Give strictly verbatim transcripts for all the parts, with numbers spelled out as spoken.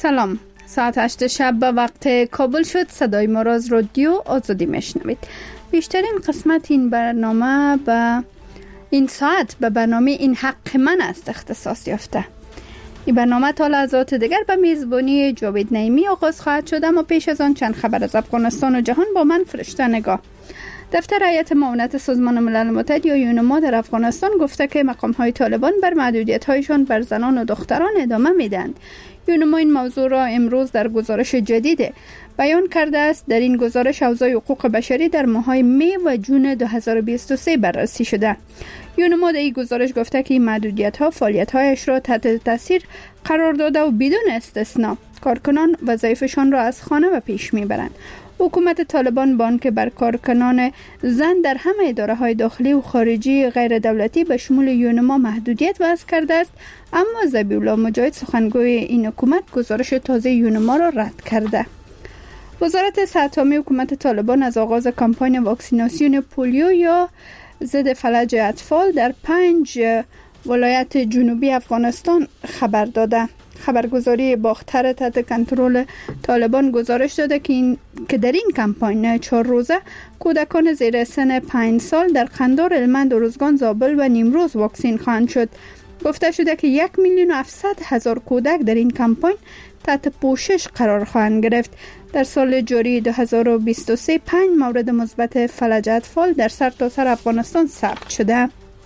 سلام، ساعت هشت شب به وقت کابل شد. صدای ما را از رادیو آزادی میشنوید. بیشترین قسمت این برنامه به این ساعت به برنامه این حق من است اختصاص یافته. این برنامه تا لحظات دیگر به میزبانی جاوید نعیمی آغاز خواهد شد، اما پیش از آن چند خبر از افغانستان و جهان با من فرشته نگاه. دفتر هیئت معاونت سازمان ملل متحد یا یونما در افغانستان گفته که مقام‌های طالبان بر محدودیت‌هایشان بر زنان و دختران ادامه میدهند. یونما این موضوع را امروز در گزارش جدید بیان کرده است. در این گزارش اوضاع حقوق بشری در ماه‌های می و جون دو هزار و بیست و سه بررسی شده. یونما در این گزارش گفته که این محدودیت‌ها فعالیت‌هایش را تحت تاثیر قرار داده و بدون استثنا کارکنان وظایفشان را از خانه و پیش میبرند. حکومت طالبان با آنکه بر کارکنان زن در همه اداره‌های داخلی و خارجی غیر دولتی به شمول یونما محدودیت وضع کرده است، اما ذبیح‌الله مجاهد سخنگوی این حکومت گزارش تازه یونما را رد کرده. وزارت صحت عامه حکومت طالبان از آغاز کمپاین واکسیناسیون پولیو یا ضد فلج اطفال در پنج ولایت جنوبی افغانستان خبر داده. خبرگزاری باختر تحت کنترل طالبان گزارش داده که این که در این کمپاین چهار روزه کودکان زیر سن پنج سال در قندار، هلمند، ارزگان، زابل و نیمروز واکسین خواهند شد. گفته شده که یک میلیون و هفتصد هزار کودک در این کمپاین تحت پوشش قرار خواهند گرفت. در سال جاری دو هزار و بیست و سه پنج مورد مثبت فلج اطفال در سرتاسر افغانستان ثبت شده.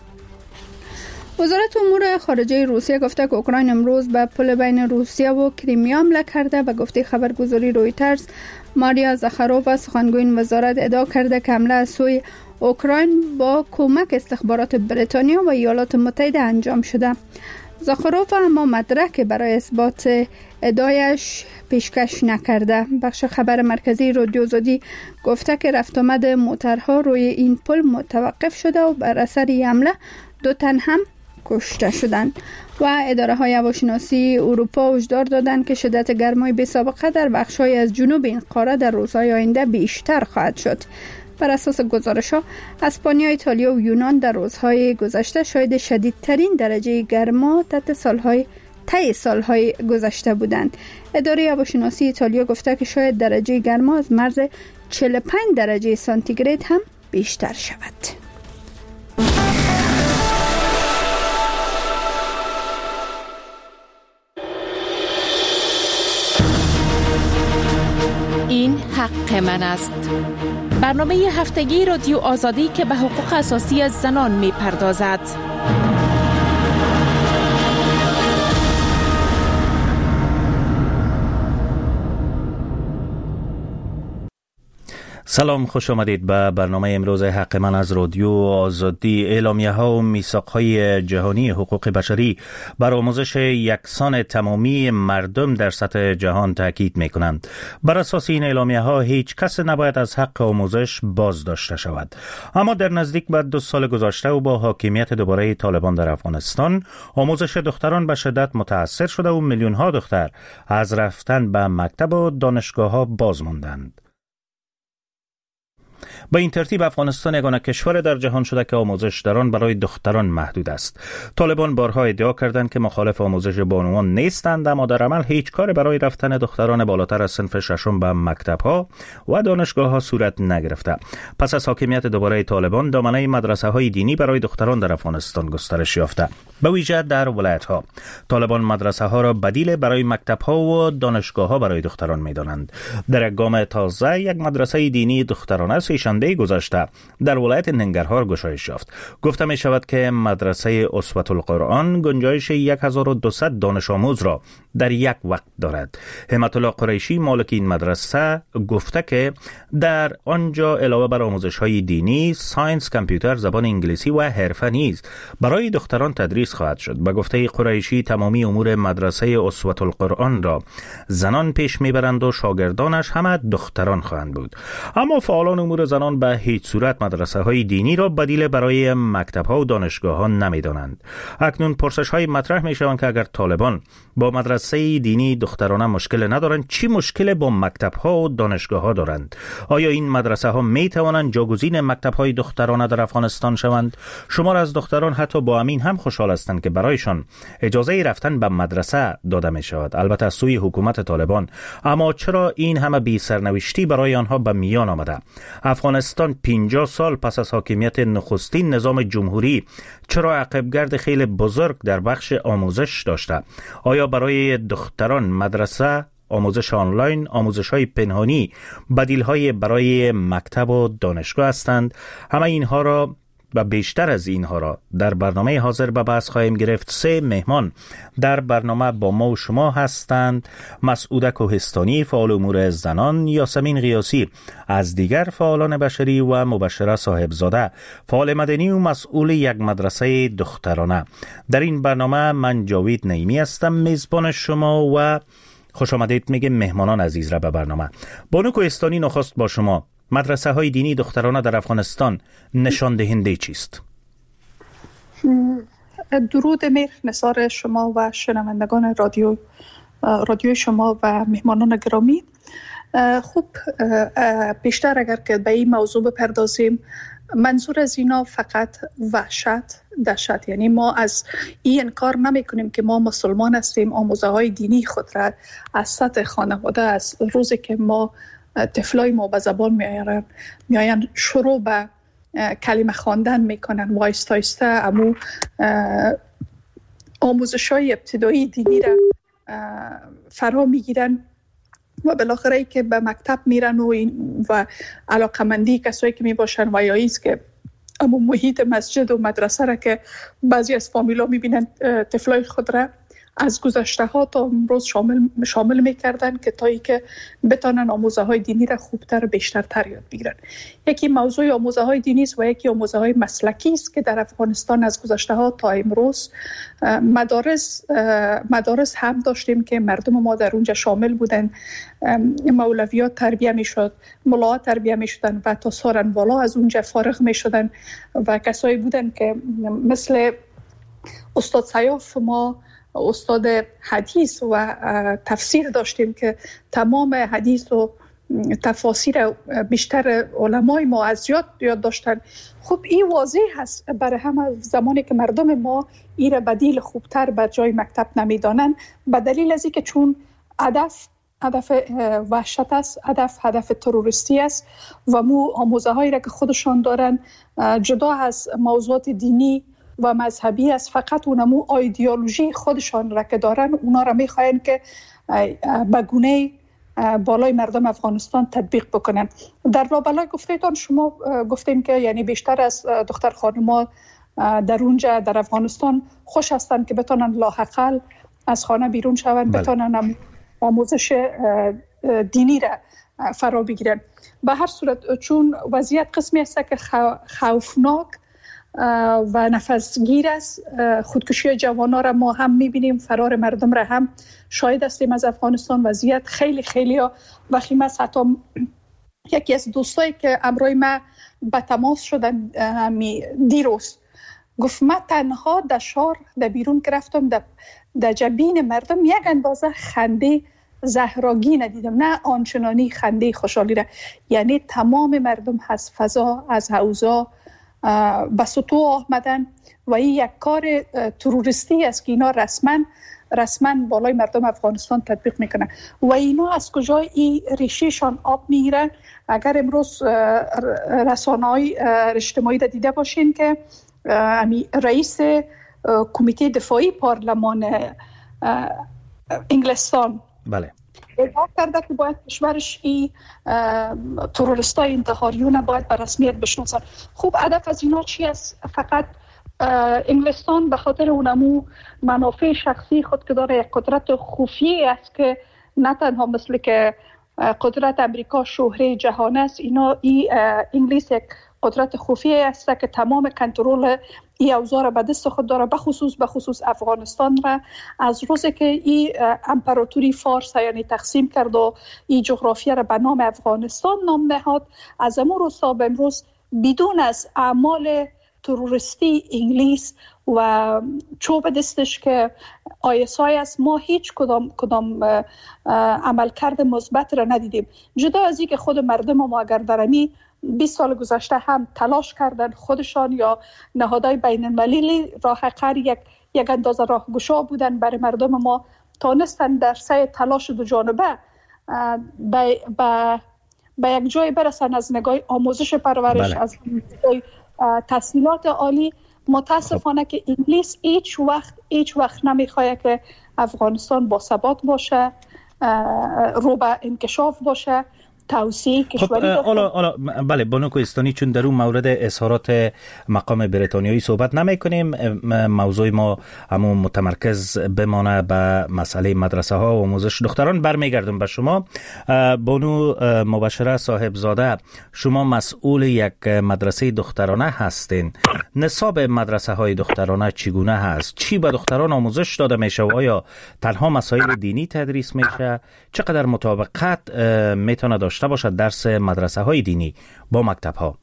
وزارت امور خارجه روسیه گفته که اوکراین امروز به پل بین روسیه و کریمیا حمله کرده. به گفته خبرگزاری رویترز، ماریا زاخارووا سخنگوی این وزارت ادعا کرده که حمله از سوی اوکراین با کمک استخبارات بریتانیا و ایالات متحده انجام شده. زاخارووا اما مدرک برای اثبات ادعایش پیشکش نکرده. بخش خبر مرکزی رادیو آزادی گفته که رفت آمد موترها روی این پل متوقف شده و بر اثر این حمله دو تن هم کشته شدند. و اداره های هواشناسی اروپا هشدار دادند که شدت گرمای بی سابقه در بخش‌های از جنوب این قاره در روزهای آینده بیشتر خواهد شد. بر اساس گزارش‌ها، اسپانیا، ایتالیا و یونان در روزهای گذشته شاهد شدیدترین درجه گرما تحت سالهای طی سالهای گذشته بودند. اداره هواشناسی ایتالیا گفته که شاید درجه گرما از مرز چهل و پنج درجه سانتیگراد هم بیشتر شود. این حق من است. برنامه هفتگی رادیو آزادی که به حقوق اساسی از زنان می پردازد. سلام، خوش آمدید به برنامه امروز حق من از رادیو آزادی. اعلامیه ها و میثاق های جهانی حقوق بشری بر آموزش یکسان تمامی مردم در سطح جهان تاکید می کنند. بر اساس این اعلامیه ها هیچ کس نباید از حق آموزش باز داشته شود. اما در نزدیک به دو سال گذشته و با حاکمیت دوباره طالبان در افغانستان، آموزش دختران به شدت متاثر شده و میلیون ها دختر از رفتن به مکتب و دانشگاه ها باز ماندند. با این ترتیب افغانستان یگانه کشور در جهان شده که آموزش در آن برای دختران محدود است. طالبان بارها ادعا کردند که مخالف آموزش بانوان نیستند، اما در عمل هیچ کار برای رفتن دختران بالاتر از صنف ششم به مکتب‌ها و دانشگاه‌ها صورت نگرفته. پس از حاکمیت دوباره طالبان، دامنه مدرسه‌های دینی برای دختران در افغانستان گسترش یافته. به ویژه در ولایت‌ها طالبان مدرسه‌ها را بدیل برای مکتب‌ها و دانشگاه‌ها برای دختران می‌دانند. در یک گام تازه، یک مدرسه دینی دخترانه سه‌شنبه گذشته در ولایت ننگرهار گشایش یافت. گفته می شود که مدرسه اسوة القرآن گنجایش هزار و دویست دانش آموز را در یک وقت دارد. همت الله قریشی مالک این مدرسه گفته که در آنجا علاوه بر آموزش های دینی، ساینس، کامپیوتر، زبان انگلیسی و حرفه نیز برای دختران تدریس خواهد شد. به گفته قریشی تمامی امور مدرسه اسوة القرآن را زنان پیش میبرند و شاگردانش همه دختران خواهند بود. اما فعالان امور و زنان به هیچ صورت مدرسه های دینی را بدیل برای مکتب ها و دانشگاه ها نمی دانند. اکنون پرسش های مطرح می شوند که اگر طالبان با مدرسه دینی دخترانه مشکل ندارند، چی مشکل با مکتب ها و دانشگاه ها دارند؟ آیا این مدرسه ها می توانند جاگزین مکتب های دخترانه در افغانستان شوند؟ شمار از دختران حتی با امین هم خوشحال هستند که برایشان اجازه رفتن به مدرسه داده می شود، البته از سوی حکومت طالبان. اما چرا این همه بی سرنوشتی برای آنها به میان آمده؟ افغانستان پنجاه سال پس از حاکمیت نخستین نظام جمهوری چرا عقبگرد خیلی بزرگ در بخش آموزش داشته؟ آیا برای دختران مدرسه، آموزش آنلاین، آموزش های پنهانی بدیل های برای مکتب و دانشگاه هستند؟ همه اینها را و بیشتر از اینها را در برنامه حاضر به بحث خواهیم گرفت. سه مهمان در برنامه با ما و شما هستند: مسعوده کوهستانی، فعال امور زنان، یاسمین غیاسی از دیگر فعالان بشری و مبشره صاحبزاده، فعال مدنی و مسئول یک مدرسه دخترانه. در این برنامه من جاوید نعیمی هستم، میزبان شما، و خوش آمدید میگه مهمانان عزیز را به برنامه. بانو کوهستانی، نخست با شما. مدرسه های دینی دخترانه در افغانستان نشان دهنده چیست؟ درود مهر نثار شما و شنوندگان رادیو رادیو شما و مهمانان گرامی. خوب، بیشتر اگر که به این موضوع بپردازیم، منظور از اینا فقط وحشت، دهشت. یعنی ما از این انکار نمی کنیم که ما مسلمان هستیم. آموزه های دینی خود را از سطح خانواده، از روزی که ما طفلای ما به زبان میآیند میآیند شروع به کلمه خواندن میکنن و آهسته آهسته امو آموزش های ابتدایی دینی را فرا میگیرن و بالاخره ای که به مکتب میرن و, و علاقمندی کسایی که میباشن و یا ایست که امو محیط مسجد و مدرسه را که بعضی از فامیلا میبینن طفلای خود را از گذشته ها تا امروز شامل شامل میکردن که تا ای که بتانن آموزه های دینی را خوبتر و بیشترتر یاد بگیرن. یکی موضوع آموزه های دینی است و یکی آموزه های مسلکی است که در افغانستان از گذشته ها تا امروز مدارس مدارس هم داشتیم که مردم ما در اونجا شامل بودن. مولویات تربیه میشد، ملاها تربیه میشدن و تا سارن والا از اونجا فارغ میشدن و کسایی بودن که مثل استاد سیاف ما استاد حدیث و تفسیر داشتیم که تمام حدیث و تفاسیر بیشتر علمای ما از یاد یاد داشتن. خب این واضح هست برای هم زمانی که مردم ما این بدیل خوبتر بر جای مکتب نمیدانن، به دلیل از اینکه چون هدف هدف وحشت است، هدف هدف تروریستی است و مو آموزه هایی را که خودشان دارن جدا از موضوعات دینی و مذهبی است، فقط اونمو ایدئولوژی خودشان را که دارن اونا را میخواین که به گونه بالای مردم افغانستان تطبیق بکنن. در لابلای گفتهتان شما گفتیم که یعنی بیشتر از دختر خانم‌ها در اونجا در افغانستان خوش هستند که بتونن لاحقل از خانه بیرون شوند، بتونن آموزش دینی را فرا بگیرن. به هر صورت چون وضعیت قسمی است که خوفناک و نفسگیر است، خودکشی جوانان را ما هم میبینیم، فرار مردم را هم شاهد هستیم از افغانستان. وضعیت خیلی خیلی وخیم است. حتی یکی از دوستایی که امروی ما به تماس شدن دیروز گفت من تنها در شهر در بیرون گرفتم، در, در جبین مردم یک اندازه خنده زهراگی ندیدم، نه آنچنانی خنده خوشحالی را. یعنی تمام مردم از فضا، از حوزا به سطوح آمدن و این یک کار تروریستی است که اینا رسما رسما بالای مردم افغانستان تطبیق میکنن. و اینا از کجا این ریشهشان آب میگیرن؟ اگر امروز رسانه‌های اجتماعی را دیده باشین که رئیس کمیته دفاعی پارلمان انگلستان بله اعلام کرده که باید کشورش این تروریستای انتحاریون باید به رسمیت بشناسن. خوب، هدف از اینا چی است؟ فقط انگلستان به خاطر اونمو منافع شخصی خود که داره یک قدرت خفیه است که نه تنها مثل که قدرت امریکا شهره جهان است، اینا ای انگلیس یک قدرت خفیه است که تمام کنترل این اوضاع را به دست خود داره، به خصوص به خصوص افغانستان را از روزی که این امپراتوری فارس یعنی تقسیم کرد و این جغرافیا را به نام افغانستان نام نهاد، از امروز روز تا به امروز بدون از اعمال تروریستی انگلیس و چوب دستش که آی اس آی است، ما هیچ کدام کدام عملکرد مثبت را ندیدیم. جدا از این که خود مردم ما اگر درمی بیست سال گذشته هم تلاش کردن خودشان یا نهادهای بین المللی راه حقیر یک یک اندازه راهگشا بودن برای مردم ما، تانستن در سعی تلاش دو جانبه به به به یک جای برسن از نگاه آموزش پرورش، بله. از نگاه تحصیلات عالی. متاسفانه که انگلیس هیچ وقت هیچ وقت نمیخواد که افغانستان با ثبات باشه، رو به انکشاف باشه، توسعه کشوری. حالا حالا بله بانو کوهستانی، چون در اون مورد اظهارات مقام بریتانیایی صحبت نمی کنیم، موضوع ما همون متمرکز بمانه به مسئله مدرسه ها و آموزش دختران. برمیگردم به شما بانو مبشره صاحبزاده، شما مسئول یک مدرسه دخترانه هستین. نصاب مدرسه های دخترانه چگونه هست؟ چی به دختران آموزش داده میشه و آیا تنها مسائل دینی تدریس میشه؟ چقدر مطابقت میتونه داشته باشد درس مدرسه های دینی با مکتب ها؟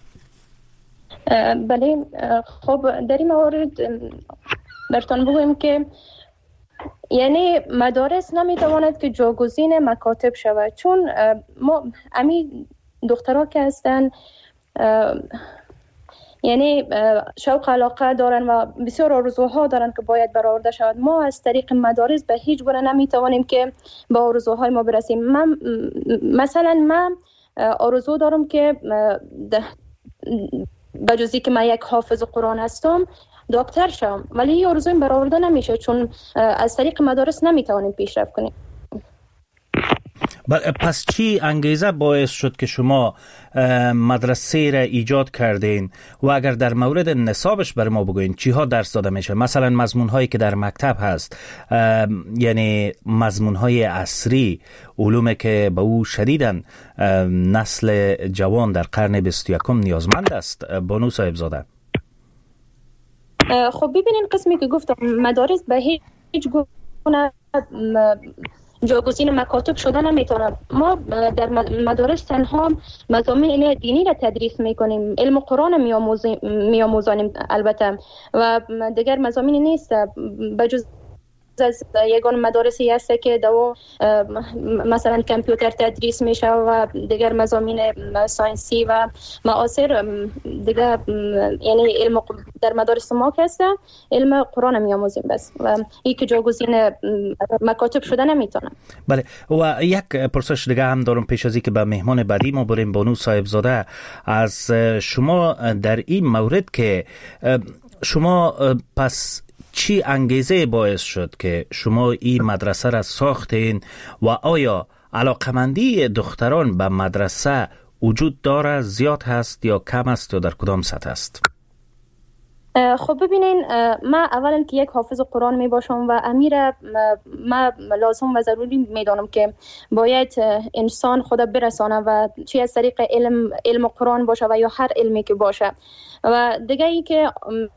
بله، خب در این مورد براتون بگویم که یعنی مدارس نمیتواند که جاگزین مکاتب شود، چون ما امی دخترها که هستن یعنی شوق علاقه دارن و بسیار آرزوها دارن که باید برآورده شود. ما از طریق مدارس به هیچ گونه نمیتوانیم که به آرزوهای ما برسیم. من مثلا من آرزو دارم که بجزی که من یک حافظ قرآن هستم دکتر شم، ولی این آرزویم برآورده نمیشه چون از طریق مدارس نمیتوانیم پیشرفت کنیم. پس چی انگیزه باعث شد که شما مدرسه را ایجاد کردین و اگر در مورد نصابش بر ما بگوین چی ها درس داده میشه؟ مثلا مضمون هایی که در مکتب هست، یعنی مضمون های عصری، علومی که به او شدیداً نسل جوان در قرن بیست و یکم نیازمند است. بانو صاحبزاده. خب ببینین قسمی که گفتم مدارس به هیچ گونه جاگزین مکاتب شده نمیتونه. ما در مدارس تنها مضامین دینی را تدریس میکنیم، علم قرآن میاموزانیم البته و دیگر مضامین نیست بجز از یگان مدارسی هست که دو مثلا کامپیوتر تدریس میشه و دیگر مضامین ساینسی و معاصر دیگر، یعنی علم در مدارس ما که هست علم قرآن میاموزیم بس و این که جاگزین مکاتب شده نمیتونه. بله، و یک پرسش دیگه هم دارم پیش از اینکه به مهمان بعدی ما بریم. بانو صاحبزاده، از شما در این مورد که شما پس چی انگیزه باعث شد که شما این مدرسه را ساختین و آیا علاقمندی دختران به مدرسه وجود داره، زیاد هست یا کم است یا در کدام سطح است؟ خب ببینین، من اولا که یک حافظ قرآن می باشم و امیر من لازم و ضروری می دانم که باید انسان خود برسانه و چی از طریق علم علم قرآن باشه و یا هر علمی که باشه. و دیگه ای که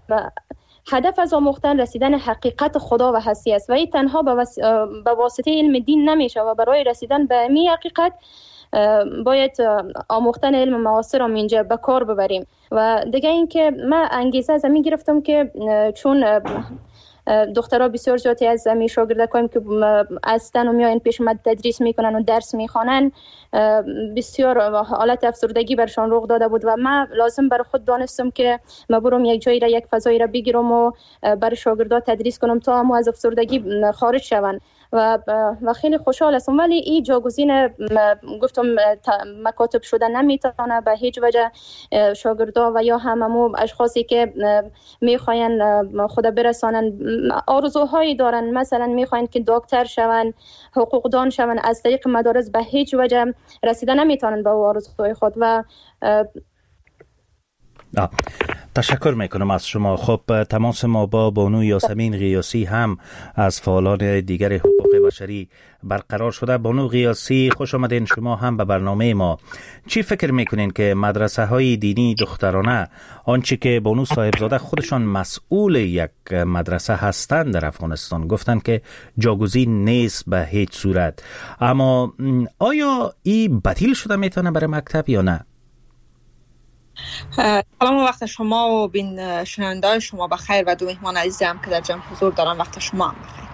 هدف از آموختن رسیدن حقیقت خدا و هستی است و این تنها به وس... واسطه علم دین نمیشه و برای رسیدن به می حقیقت باید آموختن علم معاصر را اینجا به کار ببریم. و دیگه این که من انگیزه از همین گرفتم که چون دخترها بسیار زیادی از می شاگردکایم که هستن و میاین پیش من تدریس میکنن و درس میخوانن، بسیار حالت افسردگی برشان رخ داده بود و من لازم برای خود دانستم که من برم یک جایی را یک فضایی را بگیرم و برای شاگردها تدریس کنم تا هم از افسردگی خارج شون و و خیلی خوشحال هستم. ولی این جاگزین گفتم مکاتب شده نمیتونه به هیچ وجه. شاگردا و یا هممو اشخاصی که میخواین خود برسانن آرزوهایی دارن، مثلا میخواین که دکتر شون، حقوقدان شون، از طریق مدارس به هیچ وجه رسیدن نمیتونن به آرزوهای خود. و تشکر میکنم از شما. خب تماس ما با بانو یاسمین غیاسی هم از فعالان دیگر حقوق بشری برقرار شده. بانو غیاسی خوش آمدین شما هم به برنامه ما. چی فکر میکنین که مدرسه های دینی دخترانه، آنچه که بانو صاحبزاده خودشان مسئول یک مدرسه هستند در افغانستان، گفتن که جاگزین نیست به هیچ صورت، اما آیا این بدیل شده میتونه برای مکتب یا نه؟ سلام و وقت شما و بین شنونده شما بخیر و دو مهمان عزیزی هم که در جمع حضور دارن وقت شما هم بخیر.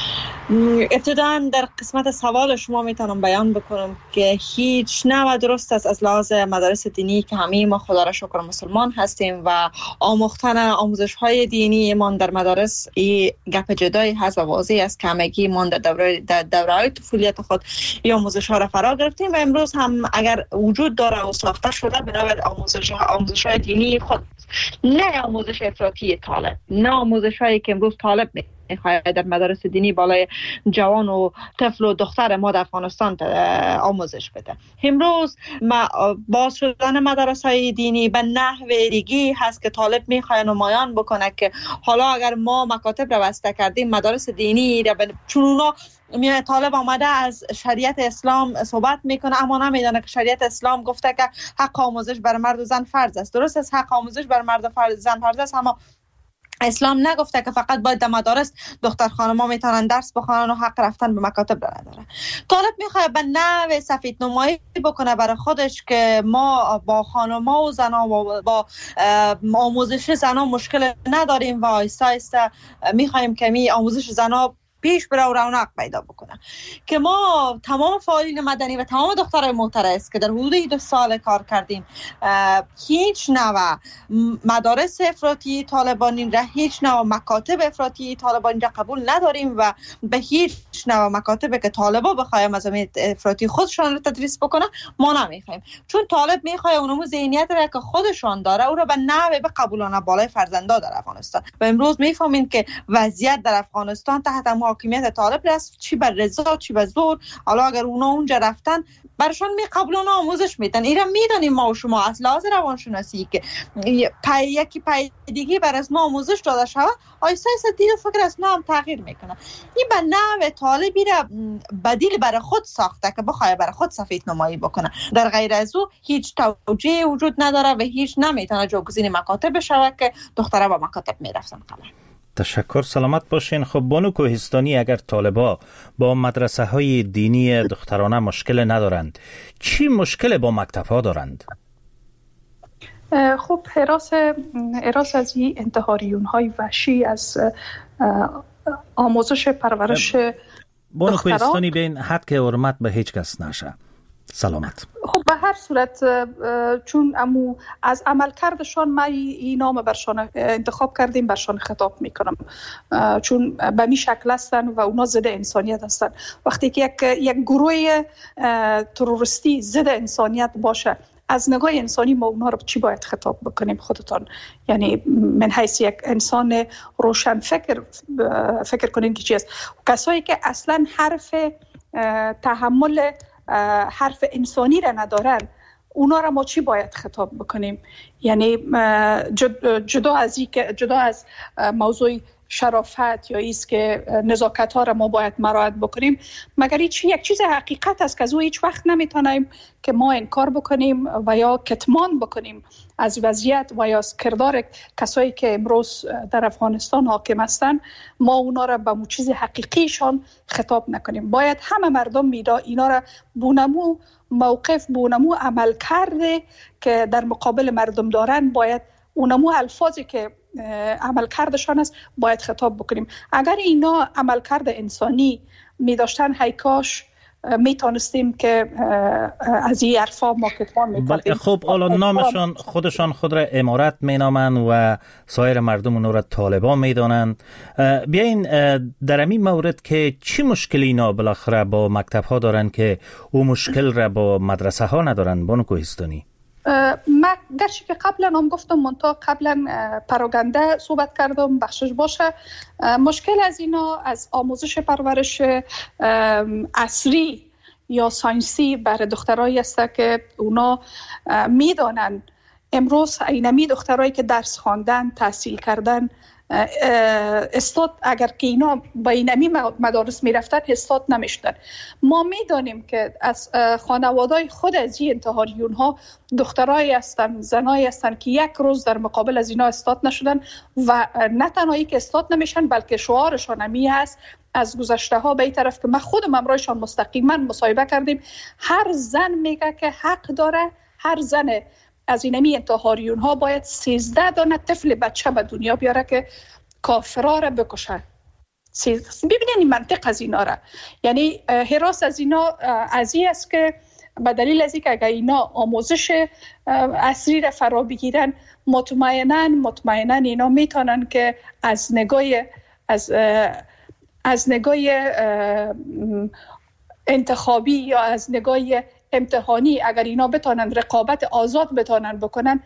ابتداً در قسمت سوال شما میتونم بیان بکنم که هیچ نه درست است از لحاظ مدارس دینی که همه ما خدا را شکر مسلمان هستیم و آموختن آموزش های دینی من در مدارس این گپ جدایی هست و واضح است که همگی من در دوره در دوره های طفولیت خود این آموزش ها را فرا گرفتیم و امروز هم اگر وجود داره و ساخته شده بنابر آموزش آموزش های دینی خود، نه آموزش افراطی طالب، نه آموزش هایی که امروز طالب می میخواهد در مدارس دینی بالای جوان و طفل و دختر ما در افغانستان آموزش بده. امروز باز شدن مدارس های دینی به نحو دیگی هست که طالب میخواد نمایان بکنه که حالا اگر ما مکاتب را بسته کردیم مدارس دینی را ب... چون اونا میاد طالب آمده از شریعت اسلام صحبت میکنه اما نمیدونه که شریعت اسلام گفته که حق آموزش بر مرد و زن فرض است. درست است حق آموزش بر مرد و زن فرض است، اما اسلام نگفته که فقط باید در مدارس دختر خانم‌ها میتونن درس بخونن و حق رفتن به مکاتب را نداره. طالب میخواد به نوع سفید نمایی بکنه برای خودش که ما با خانم‌ها و زن‌ها و با آموزش زن‌ها مشکل نداریم و آیسته آیسته میخوایم که می آموزش زن‌ها پیش بره و رونق پیدا بکنه. که ما تمام فعالین مدنی و تمام دخترای محترم که در حدود دو سال کار کردیم هیچ نوع مدارس افراطی طالبانی را، هیچ نوع مکاتب افراطی طالبانی را قبول نداریم و به هیچ نوع مکاتب که طالبا بخوایم از افراطی خودشان را تدریس بکنه ما نمیخوایم، چون طالب میخواد اونمو ذهنیت را که خودشان داره او را به نوع به قبولانه بالای فرزندا در افغانستان. و امروز میفهمیم که وضعیت در افغانستان تحت حاکمیت طالب است، چی بر رضا چی بر زور. حالا اگر اونا اونجا رفتن برشان می قبلون آموزش میدن. اینا میدونیم ما و شما از لحاظ روانشناسی که پای یکی پای دیگه بر از ما آموزش داده شود آیسته آیسته دید فکر از ما هم تغییر میکنه. این به نوع طالبی را بدیل برای خود ساخته که بخواه برای خود سفید نمایی بکنه. در غیر از او هیچ توجیه وجود نداره و هیچ نمیتونه جاگزین مکاتب بشه که دخترها با مکاتب میرفتن قبل. تشکر، سلامت باشین. خب بانو کوهستانی، اگر طالبا با مدرسه های دینی دخترانه مشکل ندارند، چی مشکل با مکتب ها دارند؟ خب حراس حراس از این انتحاریون های وحشی از آموزش پرورش بانو کوهستانی بین حد که حرمت به هیچ کس نشه. سلامت. خب به هر صورت چون امو از عمل کردشان ما این نام برشان انتخاب کردیم، برشان خطاب میکنم چون به می شکل هستن و اونا ضد انسانیت هستن. وقتی که یک یک گروه تروریستی ضد انسانیت باشه، از نگاه انسانی ما اونا رو چی باید خطاب بکنیم خودتان؟ یعنی من حیث یک انسان روشن فکر فکر کنین که چی است. کسایی که اصلا حرف تحمل حرف انسانی را ندارن اونا را ما چی باید خطاب بکنیم؟ یعنی جدا از این که جدا از موضوع شرافت یا ایست که نزاکت ها را ما باید مراعات بکنیم، مگر این یک چیز حقیقت است که از او هیچ وقت نمیتونیم که ما انکار بکنیم و یا کتمان بکنیم از وضعیت و یا از کردار کسایی که امروز در افغانستان حاکم هستند. ما اونا را به مو چیز حقیقیشان خطاب نکنیم. باید همه مردم میدا اینا را بونمو موقف بونمو عمل کرده که در مقابل مردم دارن، باید اونمو الفاظی که عمل کردشان است باید خطاب بکنیم. اگر اینا عمل کرده انسانی می داشتن هیکاش می تانستیم که از این حرفا ما کتمان می کردیم. خب حالا نامشان خودشان خود را امارت می نامند و سایر مردم اونو را طالبان می دانند. بیاین در این مورد که چی مشکلی اینا بالاخره با مکتب ها دارن که او مشکل را با مدرسه ها ندارن؟ بانو کوهستانی. من گرچه که قبلا هم گفتم منطقه قبلا پراگنده صحبت کردم بخشش باشه، مشکل از اینا از آموزش پرورش عصری یا ساینسی برای دخترایی است که اونا میدانن امروز اینمی دخترایی که درس خواندن، تحصیل کردن، استاد اگر که اینا با اینمی مدارس میرفتن استاد نمیشدن. ما میدانیم که از خانواده‌های خود از این انتحاریون ها دخترایی هستن، زنایی هستن که یک روز در مقابل از اینا استاد نشدن و نه تنهایی که استاد نمیشن بلکه شعارشان همی هست از گذشته ها به این طرف که من خودم همراهشان مستقیما مصاحبه کردیم. هر زن میگه که حق داره، هر زن از اینمی انتحاریون ها باید سیزده دانه طفل بچه به دنیا بیاره که کافرها را بکشن. ببینید این منطق از اینا را، یعنی حراس از اینا از این است که به دلیل از اینکه اگر اینا آموزش عصری را فرا بگیرن مطمئنا مطمئنا اینا میتونن که از نگاه از از نگاه انتخابی یا از نگاه امتحانی اگر اینا بتونن رقابت آزاد بتونن بکنن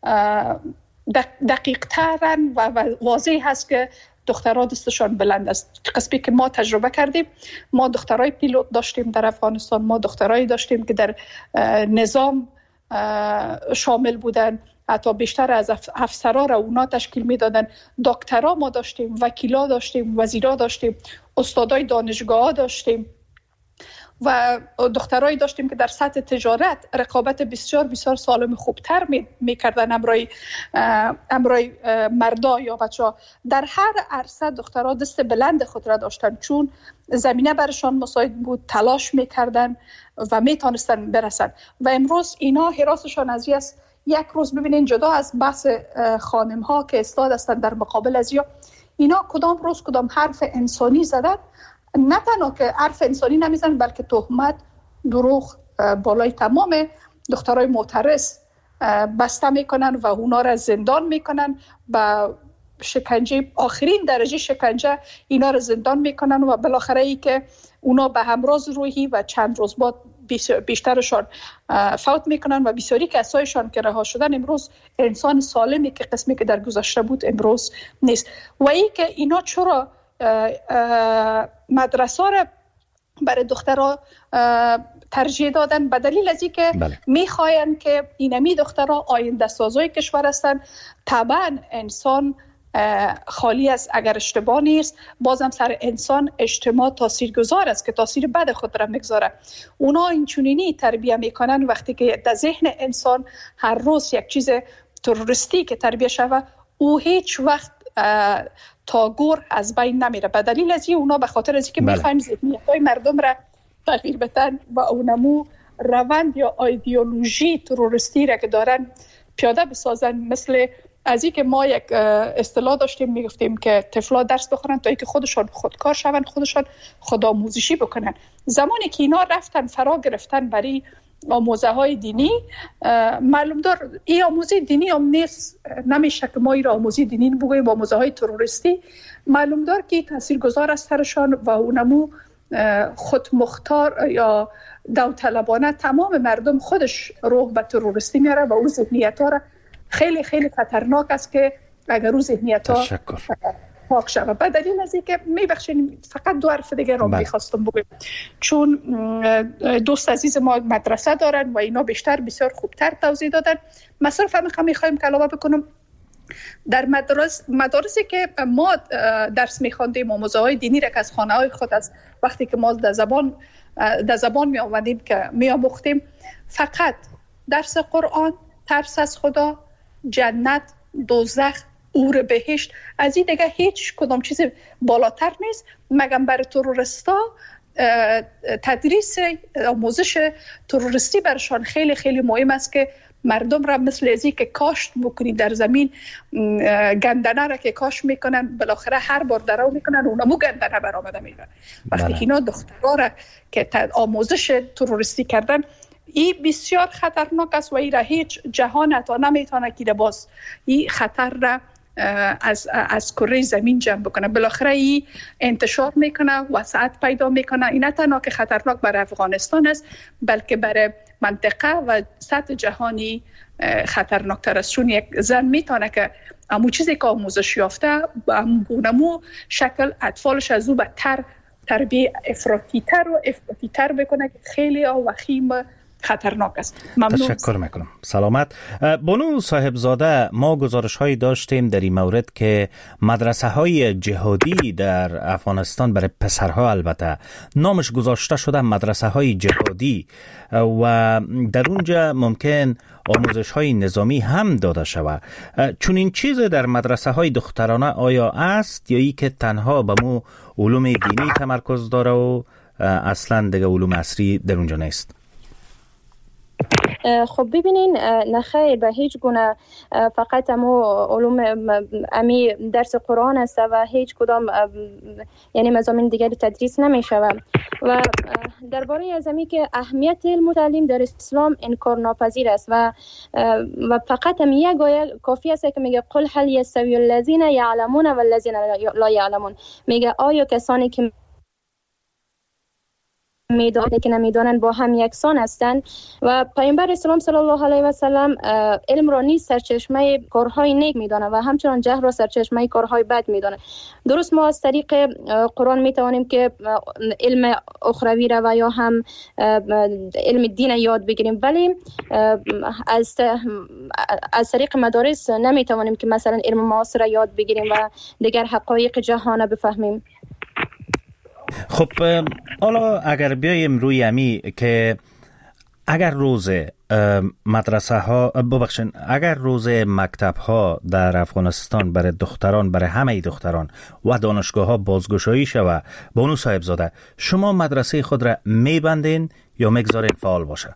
دقیق ترن و واضح هست که دخترها دستشان بلند است. قسمی که ما تجربه کردیم، ما دخترای پیلوت داشتیم در افغانستان، ما دخترایی داشتیم که در نظام شامل بودن، حتی بیشتر از افسرها را اونا تشکیل میدادن. دکترها ما داشتیم، وکیلا داشتیم، وزیرا داشتیم، استادای دانشگاه داشتیم و دخترایی داشتیم که در سطح تجارت رقابت بسیار بسیار سالم خوبتر میکردن امرای امرای مردا یا بچه‌ها. در هر عرصه دخترها دست بلند خود را داشتن چون زمینه برشان مساعد بود، تلاش میکردن و میتونستن برسن. و امروز اینا حراسشان از است. یک روز ببینین جدا از بحث خانم ها که استاد هستن در مقابل از یا اینا کدام روز کدام حرف انسانی زدن، نه تنها که حرف انسانی نمیزنن بلکه تهمت، دروغ بالای تمام دخترای معترض بسته میکنن و اونا را زندان میکنن، با شکنجه آخرین درجه شکنجه اینا را زندان میکنن و بالاخره ای که اونا به همراز روحی و چند روز بعد بیشترشان فوت میکنن و بسیاری کسایشان که رها شدن امروز انسان سالمی که قسمی که در گذشته بود امروز نیست. و ای که اینا چرا مدرسه را برای دخترها ترجیح دادن؟ به دلیل از اینکه بله. میخواین که اینمی دخترها آینده سازای کشور هستن. طبعا انسان خالی از اگر اشتباه نیست، بازم سر انسان اجتماع تاثیرگذار است که تاثیر بد خود را میگذاره. اونا این چونینی تربیه میکنن وقتی که در ذهن انسان هر روز یک چیز تروریستی که تربیه شوه او هیچ وقت تا گور از بین نمیره. به دلیل از این اونا به خاطر از اینکه بله. میخوایم ذهنیت‌های مردم را تغییر بدن و اونمو روند یا ایدئولوژی تروریستی را که دارن پیاده بسازن. مثل از اینکه ما یک اصطلاح داشتیم میگفتیم که طفلا درس بخونن تا اینکه خودشان خودکار شون، خودشان خودآموزشی بکنن. زمانی که اینا رفتن فرا گرفتن برای آموزه های دینی، معلوم دار این آموزه دینی هم نیست، نمیشه که ما این آموزه دینی بگوییم آموزه های تروریستی. معلوم دار که تاثیرگذار است سرشان و اونمو خود مختار یا داوطلبانه تمام مردم خودش روح به تروریستی میاره و اون ذهنیت ها را خیلی خیلی خطرناک است که اگر اون ذهنیت ها پاک شود. به دلیل از اینکه میبخشید فقط دو حرف دیگه رو میخواستم بگم، چون دوست عزیز ما مدرسه دارن و اینا بیشتر بسیار خوبتر توضیح دادن. مثلا فهم میخوایم که علاوه بکنم در مدارس مدارسی که ما درس میخواندیم آموزه های دینی را که از خانه های خود از وقتی که ما در زبان در زبان می آمدیم که می آموختیم، فقط درس قرآن، ترس از خدا، جنت، دوزخ، اور بهشت، از این دیگه هیچ کدام چیز بالاتر نیست. مگم برای تروریستا تدریس آموزش تروریستی برشان خیلی خیلی مهم است که مردم را مثل ازی که کاشت بکنید در زمین، گندنه را که کاشت میکنن بالاخره هر بار درو میکنن اونمو گندنه برآمده میگن. وقتی بله. اینا دخترها را که آموزش تروریستی کردن، این بسیار خطرناک است و این را هیچ جهان تا نمیتونه که باز این خطر را از از کره زمین جمع بکنه. بالاخره این انتشار میکنه، وسعت پیدا میکنه. این نه تنها که خطرناک برای افغانستان است بلکه برای منطقه و سطح جهانی خطرناک تر است. چون یک زن میتونه که امو چیزی که آموزش یافته امو شکل اطفالش از او بدتر تربیه افراطی تر و افراطی تر بکنه که خیلی وخیم خطرناک است. ممنون. تشکر میکنم. سلامت. بانو صاحبزاده، ما گزارش هایی داشتیم در این مورد که مدرسه های جهادی در افغانستان برای پسرها البته نامش گذاشته شده مدرسه های جهادی و در اونجا ممکن آموزش های نظامی هم داده شود. چون این چیز در مدرسه های دخترانه آیا است یا ای که تنها به مو علوم دینی تمرکز داره و اصلا دیگه علوم عصری در اونجا نیست؟ خب ببینین، نخیر به هیچ گونه فقط امو علوم امی درس قرآن است و هیچ کدام یعنی مضامین دیگری تدریس نمی شود. و درباره از امی که اهمیت علم و تعلیم در اسلام انکار ناپذیر است و و فقط هم یک آیه کافی است که میگه قل هل یستوی الذین یعلمون و الذین لا یعلمون، میگه آیا کسانی که میدانند که نمیدانند با هم یکسان هستند. و پیامبر اسلام صلی الله علیه و سلم علم را نیز سرچشمه کارهای نیک میداند و همچنان جهل را سرچشمه کارهای بد میداند. درست ما از طریق قرآن میتوانیم که علم اخروی را و یا هم علم دین یاد بگیریم، ولی از از طریق مدارس نمیتوانیم که مثلا علم معاصر را یاد بگیریم و دیگر حقایق جهان بفهمیم. خب حالا اگر بیایم روی امی که اگر روز مدرسه ها ببخشن اگر روز مکتب ها در افغانستان برای دختران، برای همه دختران و دانشگاه ها بازگشایی شود، بانو صاحبزاده شما مدرسه خود را میبندین یا میگذارین فعال باشه؟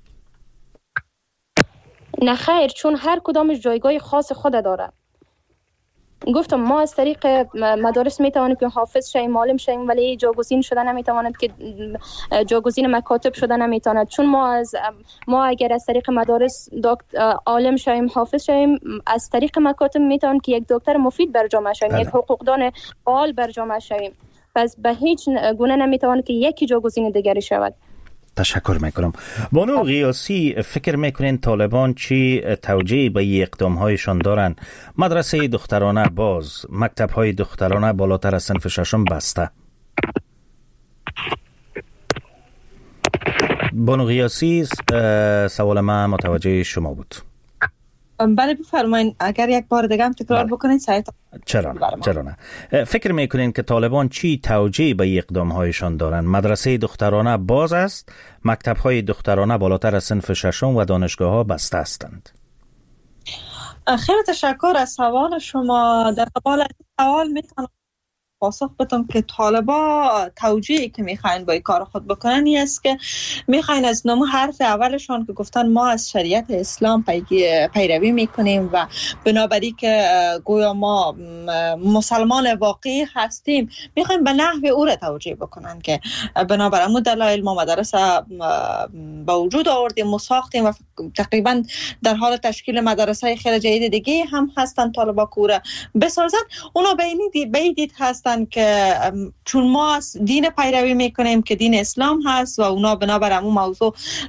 نه خیر، چون هر کدامش جایگاه خاص خود داره. گفتم ما از طریق مدارس میتوانیم که حافظ شویم، معلم شویم، ولی جاگزین شده نمیتواند که جاگزین مکاتب شده نمیتواند. چون ما از ما اگر از طریق مدارس دکتر عالم شویم، حافظ شویم، از طریق مکاتب میتوانیم که یک دکتر مفید بر جامعه شویم، یک حقوقدان فعال بر جامعه شویم. پس به هیچ گونه نمیتواند که یکی جاگزین دیگری شود. تشکر میکنم. بانو غیاثی، فکر میکنین طالبان چی توجیه به اقدام هایشان دارن؟ مدرسه دخترانه باز، مکتب های دخترانه بالاتر از صنف ششم بسته. بانو غیاثی، سوال من متوجه شما بود. بله بفرمایید، اگر یک بار دیگه هم تکرار بله. بکنید سعیت. چرا نه؟ چرا نه؟ فکر میکنین که طالبان چی توجیه به اقدام هایشان دارن؟ مدرسه دخترانه باز است، مکتب های دخترانه بالاتر از صنف ششم و دانشگاه ها بسته هستند. خیلی تشکر از سوال شما. در قبال از سوال میتونم پاسخ بدم که طالبا توجیهی که میخواین با این کار خود بکنن این است که میخواین از نام حرف اولشان که گفتن ما از شریعت اسلام پیروی میکنیم و بنابراین که گویا ما مسلمان واقعی هستیم، میخواین به نحو او را توجیه بکنن که بنابراین مو دلایل ما مدرسه با وجود آوردیم و ساختیم و تقریبا در حال تشکیل مدرسه خیلی جدید دیگه هم هستن طالبا کورا بسازن. اونا به این دید هستن که چون ما دین پیروی میکنیم که دین اسلام هست و اونا بنابراین اون موضوع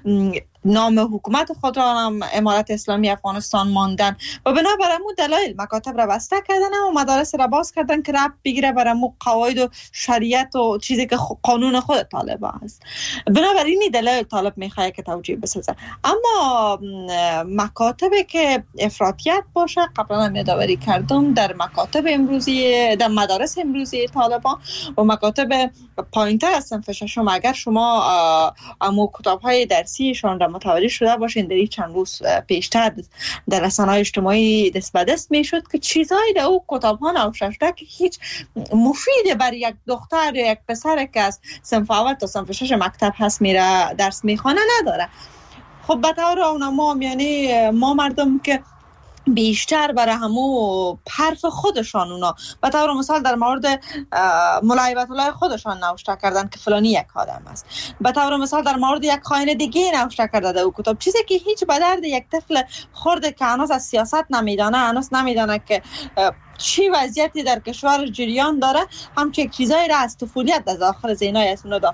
نام حکومت خود را هم امارت اسلامی افغانستان ماندن و بنابراین اون دلایل مکاتب را بسته کردن و مدارس را باز کردن که رب بگیره برای اون قواعد و شریعت و چیزی که قانون خود طالبا هست. بنابراین این دلایل طالب میخواد که توجیه بسازه. اما مکاتبی که افراطیت باشه، قبلا هم یادآوری کردم در مکاتب امروزی در مدارس امروزی طالبان و مکاتب پایینتر از صنف ششم، اگر شما امو کتاب‌های درسیشان را متوجه شده باشین، در این چند روز پیشتر در رسانه‌های اجتماعی دست به دست میشد که چیزایی در او کتاب‌ها نوشته شده که هیچ مفید برای یک دختر یا یک پسر که از صنف اول تا صنف شش مکتب هست میره درس میخوانه نداره. خب به طور اونما یعنی ما مردم که بیشتر برای همو حرف خودشان اونا به طور مثال در مورد ملایبت الله خودشان نوشته کردن که فلانی یک آدم است، به طور مثال در مورد یک خائن دیگه نوشته کرده در او کتاب، چیزی که هیچ به درد یک طفل خرد که هنوز از سیاست نمیدانه، هنوز نمیدانه که چی وضعیتی در کشور جریان داره، همچه چیزایی را از طفولیت در داخل ذهنای از اونا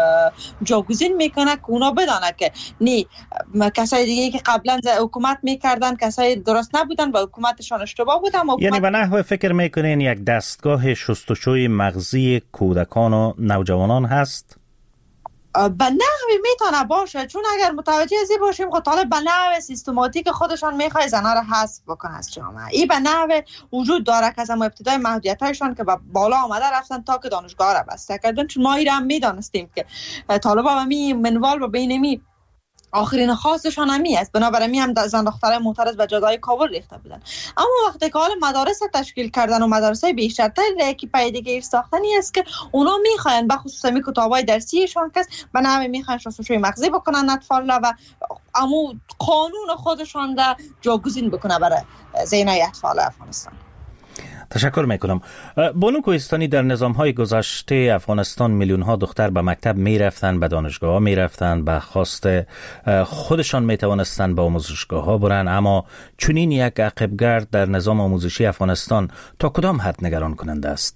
جاگزین میکنه که اونا بدانه که نی کسای دیگه که قبلا حکومت میکردن کسای درست نبودن و حکومتشان اشتباه بودن. حکومت... یعنی به نحو فکر میکنین یک دستگاه شستشوی مغزی کودکان و نوجوانان هست؟ به نحوی میتونه باشه، چون اگر متوجه ازی باشیم که طالب به نحو سیستماتیک خودشان میخواه زنها را حذف بکنه از جامعه. این به نحو وجود داره که از ابتدای محدودیت هایشان که به بالا آمده رفتن تا که دانشگاه را بسته کردن، چون ما این را هم میدانستیم که طالبا به می منوال و بینمی آخرین خواستشان همی است، بنابراین می هم زن دخترای معترض به جدای کابل ریخته بودن. اما وقتی که حال مدارس تشکیل کردن و مدارسای بیشتر که پیدگیر ساختنی است که اونا میخواین به خصوص می کتابای درسیشان که به نحوی میخواین شستشوی مغزی بکنن اطفال و امو قانون خودشان را جاگزین بکنه برای ذهنای اطفال افغانستان. تشکر میکنم. بانو کوهستانی، در نظام‌های گذشته افغانستان میلیون‌ها دختر به مکتب میرفتن، به دانشگاه‌ها میرفتن، به خواست خودشان میتوانستن به آموزشگاه‌ها برن، اما چنین یک عقبگرد در نظام آموزشی افغانستان تا کدام حد نگران کننده است؟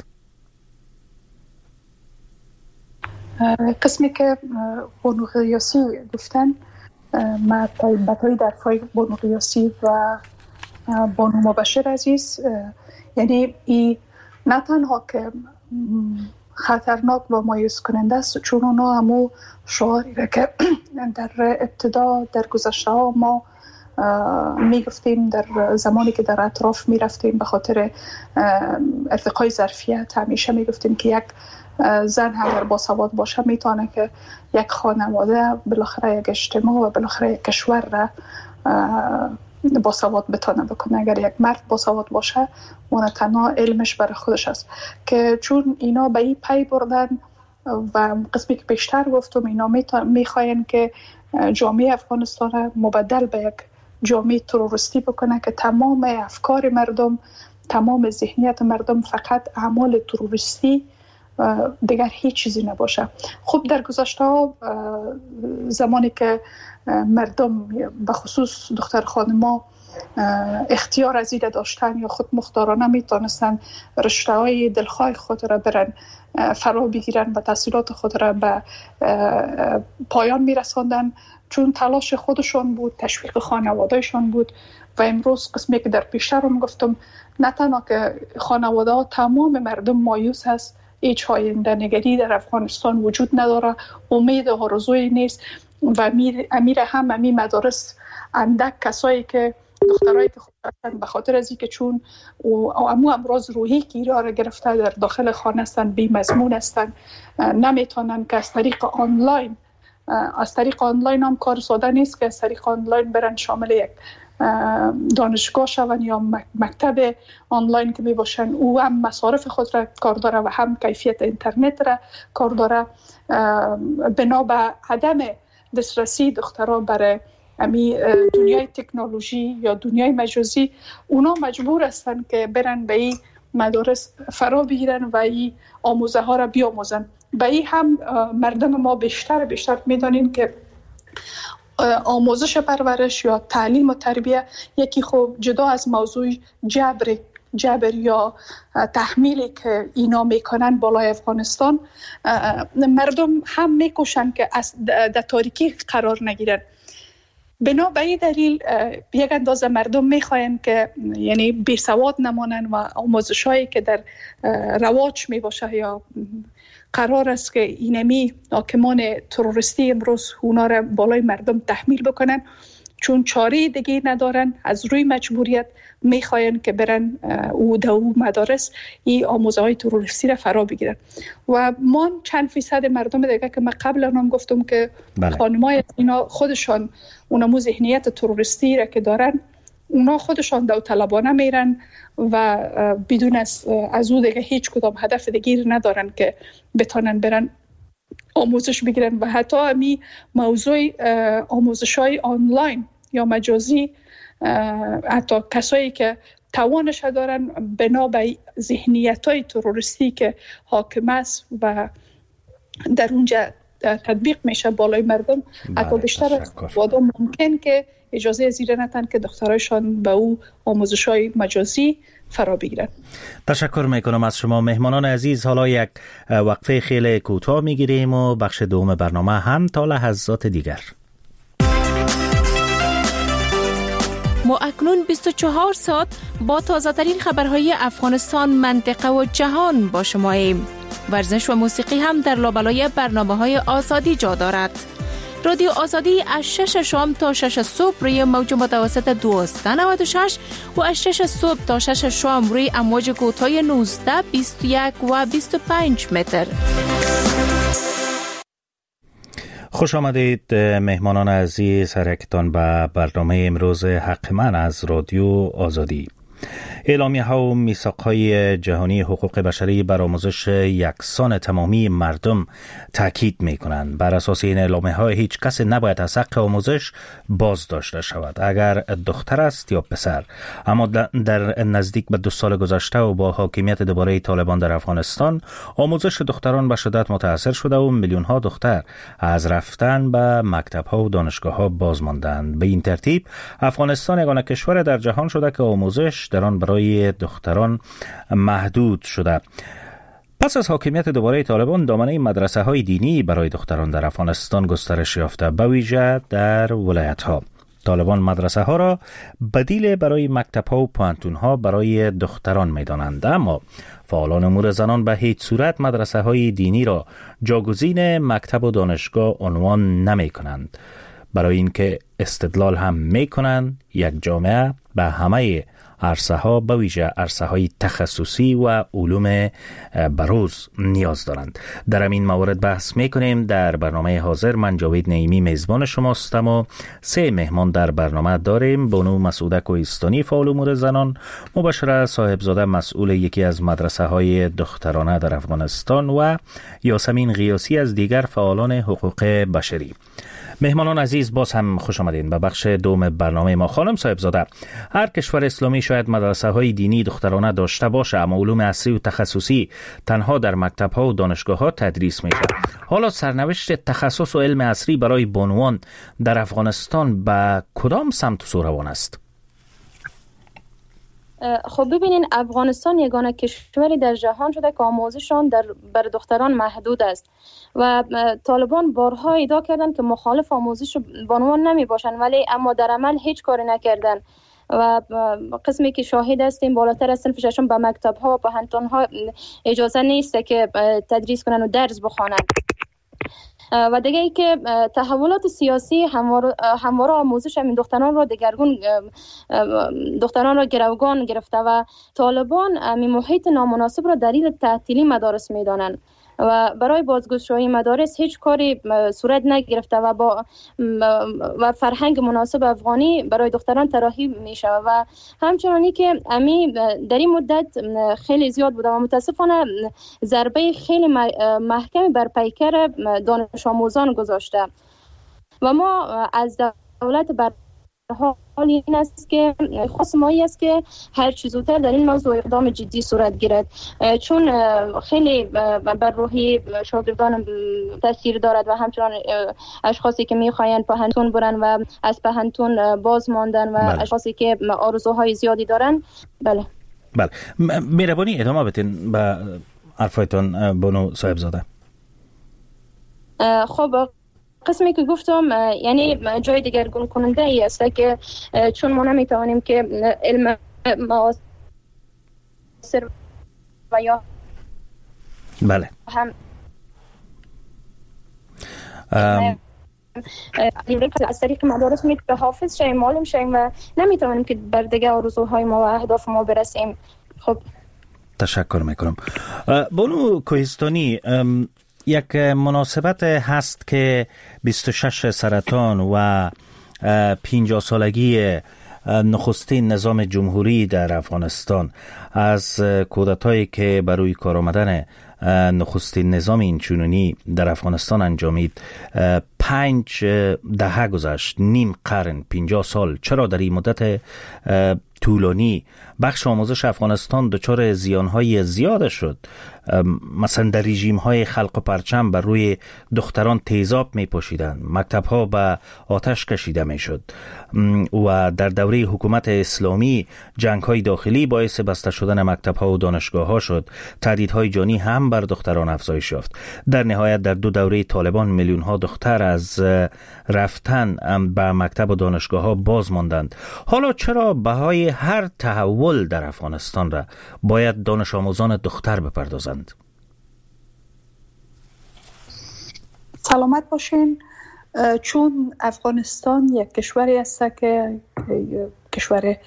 قسمی که بانو قیاسی گفتن، من بطایی در فای بانو قیاسی و بانو مبشر عزیز، یعنی این نه تنها که خطرناک و مایوس کننده است، چون اونا همو شعاری را که در ابتدا در گذشته ها ما می گفتیم، در زمانی که در اطراف می رفتیم به خاطر ارتقای ظرفیت، همیشه می گفتیم که یک زن اگر باسواد باشه میتونه که یک خانواده، بالاخره یک اجتماع و بالاخره یک کشور را باسواد بتونه بکنه. اگر یک مرد باسواد باشه اون تنها علمش برای خودش است، که چون اینا به این پی بردن و قسمی که بیشتر گفتم اینا میخواین که جامعه افغانستان مبدل به یک جامعه تروریستی بکنه که تمام افکار مردم، تمام ذهنیت مردم فقط اعمال تروریستی، دیگر هیچ چیزی نباشه. خب در گذشته ها زمانی که مردم به خصوص دختر خانما اختیار از این داشتن یا خود مختارانه میتونستن رشته های دلخواه خود را برن فرا بگیرن و تحصیلات خود را به پایان میرساندن، چون تلاش خودشون بود، تشویق خانوادهشون بود. و امروز قسمی که در پیشتر هم گفتم، نه تنها که خانواده ها، تمام مردم مایوس هست، هیچ آینده نگری در افغانستان وجود نداره، امید و آرزویی نیست و امیر, امیر هم امی مدارس اندک کسایی که دخترایی که خود هستن به خاطر از اینکه چون امو امراض روحی که ایرا را گرفته در داخل خانه هستن، بی مضمون هستن، نمیتونن که از طریق آنلاین از طریق آنلاین هم کار ساده نیست که از طریق آنلاین برن شامل یک دانشگاه شون یا مکتب آنلاین که می باشن. او هم مصارف خود را کار داره و هم کیفیت اینترنت را کار داره. بنا به عدم دسترسی دخترها برای امی دنیای تکنولوژی یا دنیای مجازی، اونا مجبور هستن که برن به این مدارس فرا بگیرن و این آموزه ها را بیاموزن. به این هم مردم ما بیشتر بیشتر میدانیم که آموزش پرورش یا تعلیم و تربیه یکی خوب جدا از موضوع جبر جبر یا تحمیلی که اینا میکنن بالای افغانستان، مردم هم میکوشن که در تاریکی قرار نگیرن. بنا به این دلیل یک اندازه مردم میخواین که یعنی بی سواد نمانن و آموزشایی که در رواج می باشه یا قرار است که اینمی حاکمان تروریستی امروز اونا را بالای مردم تحمیل بکنن، چون چاره دیگه ندارن، از روی مجبوریت میخواین که برن او در او مدارس این آموزه های تروریستی را فرا بگیرن. و ما چند فیصد مردم دیگه که من قبل هم گفتم که بله. خانمای اینا خودشان اونمو ذهنیت تروریستی را که دارن، اونا خودشان داوطلبانه میرن و بدون از از او دیگه هیچ کدام هدف دیگه ندارن که بتونن برن آموزش بگیرن. و حتی امی موضوع آموزش‌های آنلاین یا مجازی، حتی کسایی که توانش دارن بنا به ذهنیت‌های تروریستی که حاکم است و در اونجا تطبیق میشه بالای مردم، حتی بیشتر از وادم ممکن که اجازه زیر نتن که دخترایشان به او آموزش‌های مجازی فرا بگیرن. تشکر میکنم از شما مهمانان عزیز. حالا یک وقفه خیلی کوتاه میگیریم و بخش دوم برنامه هم تا لحظات دیگر. ما اکنون بیست و چهار ساعت با تازه ترین خبرهای افغانستان، منطقه و جهان با شماییم. ورزش و موسیقی هم در لابلای برنامه‌های آزادی جا دارد. رادیو آزادی از شش شام تا شش صبح روی موج متوسط دویست و نود و شش و از شش صبح تا شش شام روی امواج کوتاه نوزده، بیست و یک و بیست و پنج متر. خوش آمدید مهمانان عزیز حرکتان به برنامه امروز حق من از رادیو آزادی. اعلامیه ها و میثاق های جهانی حقوق بشری بر آموزش یکسان تمامی مردم تاکید می کنند. بر اساس این اعلامیه ها هیچ کس نباید از حق آموزش باز داشته شود، اگر دختر است یا پسر. اما در نزدیک به دو سال گذشته و با حاکمیت دوباره طالبان در افغانستان، آموزش دختران به شدت متاثر شده و میلیون ها دختر از رفتن به مکتب ها و دانشگاه ها باز ماندند. به این ترتیب افغانستان یگانه کشور در جهان شده که آموزش در آن برای دختران محدود شده. پس از حاکمیت دوباره طالبان، دامنه مدرسه های دینی برای دختران در افغانستان گسترش یافته، به ویژه در ولایت ها. طالبان مدرسه ها را بدیل برای مکتب ها و پوهنتون ها برای دختران می دانند، اما فعالان امور زنان به هیچ صورت مدرسه های دینی را جاگزین مکتب و دانشگاه عنوان نمی کنند. برای اینکه استدلال هم می کنند یک جامعه به همه عرصه ها، به ویژه عرصه های تخصصی و علوم بروز نیاز دارند. در همین مورد بحث می کنیم در برنامه حاضر. من جاوید نعیمی میزبان شماستم و سه مهمان در برنامه داریم. بانو مسعوده کوهستانی، فعال امور زنان، مبشره صاحبزاده، مسئول یکی از مدرسه های دخترانه در افغانستان، و یاسمین غیاسی از دیگر فعالان حقوق بشری. مهمانان عزیز، باز هم خوش آمدین به بخش دوم برنامه ما. خانم صاحبزاده، هر کشور اسلامی شاید مدرسه های دینی دخترانه داشته باشه، اما علوم عصری و تخصصی تنها در مکتب ها و دانشگاه ها تدریس میشه. حالا سرنوشت تخصص و علم عصری برای بانوان در افغانستان به کدام سمت و سو روان است؟ خب ببینین، افغانستان یگانه کشوری در جهان شده که آموزششان در بر دختران محدود است و طالبان بارها ادعا کردند که مخالف آموزش بانوان نمی باشند، ولی اما در عمل هیچ کاری نکردند و قسمی که شاهد هستیم بالاتر از صنف ششم به مکتب ها و پوهنتون ها اجازه نیست که تدریس کنند و درس بخوانند. و دیگه ای که تحولات سیاسی همواره همواره آموزش همین دختران را دگرگون دختران را گروگان گرفته و طالبان همین محیط نامناسب را دلیل تعطیلی مدارس میدانند و برای بازگشایی مدارس هیچ کاری صورت نگرفته و با و فرهنگ مناسب افغانی برای دختران طراحی میشه و همچنانی که امی در این مدت خیلی زیاد بوده و متاسفانه ضربه خیلی محکمی بر پیکر دانش آموزان گذاشته و ما از دولت بر حال این است که خواست مایی است که هر چیز زودتر در این موضوع اقدام جدی صورت گیرد، چون خیلی بر روحی شاگردان تاثیر دارد و همچنان اشخاصی که میخواین پوهنتون برن و از پوهنتون باز ماندن و بله. اشخاصی که آرزوهای زیادی دارن. بله بله مهربانی ادامه بدین به حرفایتون بانو صاحبزاده. خب قسمی که گفتم یعنی جای دگرگون کننده ای است که چون ما نمیتوانیم که علم معاصر و یا بله هم از طریق مدارس میتونیم حافظ شیم، معلم شیم و نمیتوانیم که بر دیگه آرزوهای ما و اهداف ما برسیم. خب تشکر میکنم. بانو کوهستانی، یک مناسبت هست که بیست و شش سرطان و پنجاه سالگی نخستین نظام جمهوری در افغانستان از کودتایی که برای کار آمدن نخستین نظام اینچنینی در افغانستان انجامید پنج دهه گذشت، نیم قرن، پنجاه سال. چرا در این مدت طولانی بخش آموزش افغانستان دچار زیانهای زیاد شد؟ مثلا در رژیم های خلق و پرچم بر روی دختران تیزاب می پاشیدند، مکتب ها به آتش کشیده می شد و در دوره حکومت اسلامی جنگ های داخلی باعث بسته شدن مکتب ها و دانشگاه ها شد، تهدیدهای جانی هم بر دختران افزایش یافت. در نهایت در دو دوره طالبان میلیون ها دختر از رفتن به مکتب و دانشگاه ها باز ماندند. حالا چرا بهای هر تحول در افغانستان را باید دانش آموزان دختر بپردازند؟ سلامت باشین. چون افغانستان یک کشوری است که کشور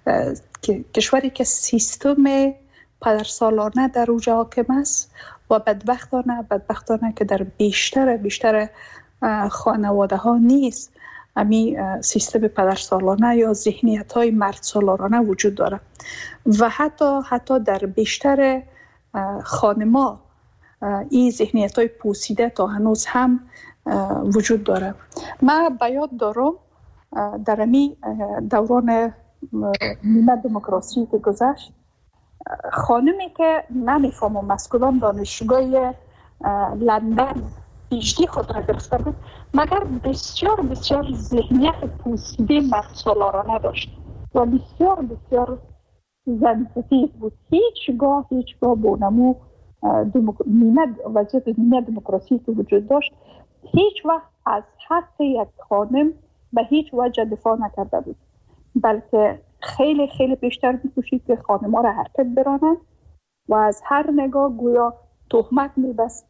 کشوری که سیستم پدرسالانه در او حاکم است و بدبختانه بدبختانه که در بیشتر بیشتر خانواده ها نیست، امی سیستم پدرسالانه یا ذهنیت های مردسالارانه وجود داره و حتی حتی در بیشتر خانما این ذهنیت های پوسیده تا هنوز هم وجود داره. من به یاد دارم در امی دوران نیمه دموکراسی که گذشت، خانمی که نمیفهمم از کدام دانشگاه لندن پیشتی خود را گرفته بود، مگر بسیار بسیار ذهنیت پوسیده مردسالارانه داشت و بسیار بسیار زنستیز بود. هیچگاه هیچگاه بونمو نیمه وضعیت نیمه دموکراسی که وجود داشت هیچ وقت از حق یک خانم به هیچ وجه دفاع نکرده بود، بلکه خیلی خیلی بیشتر می‌کوشید که خانم‌ها را حرکت برانند و از هر نگاه گویا تهمت می‌بست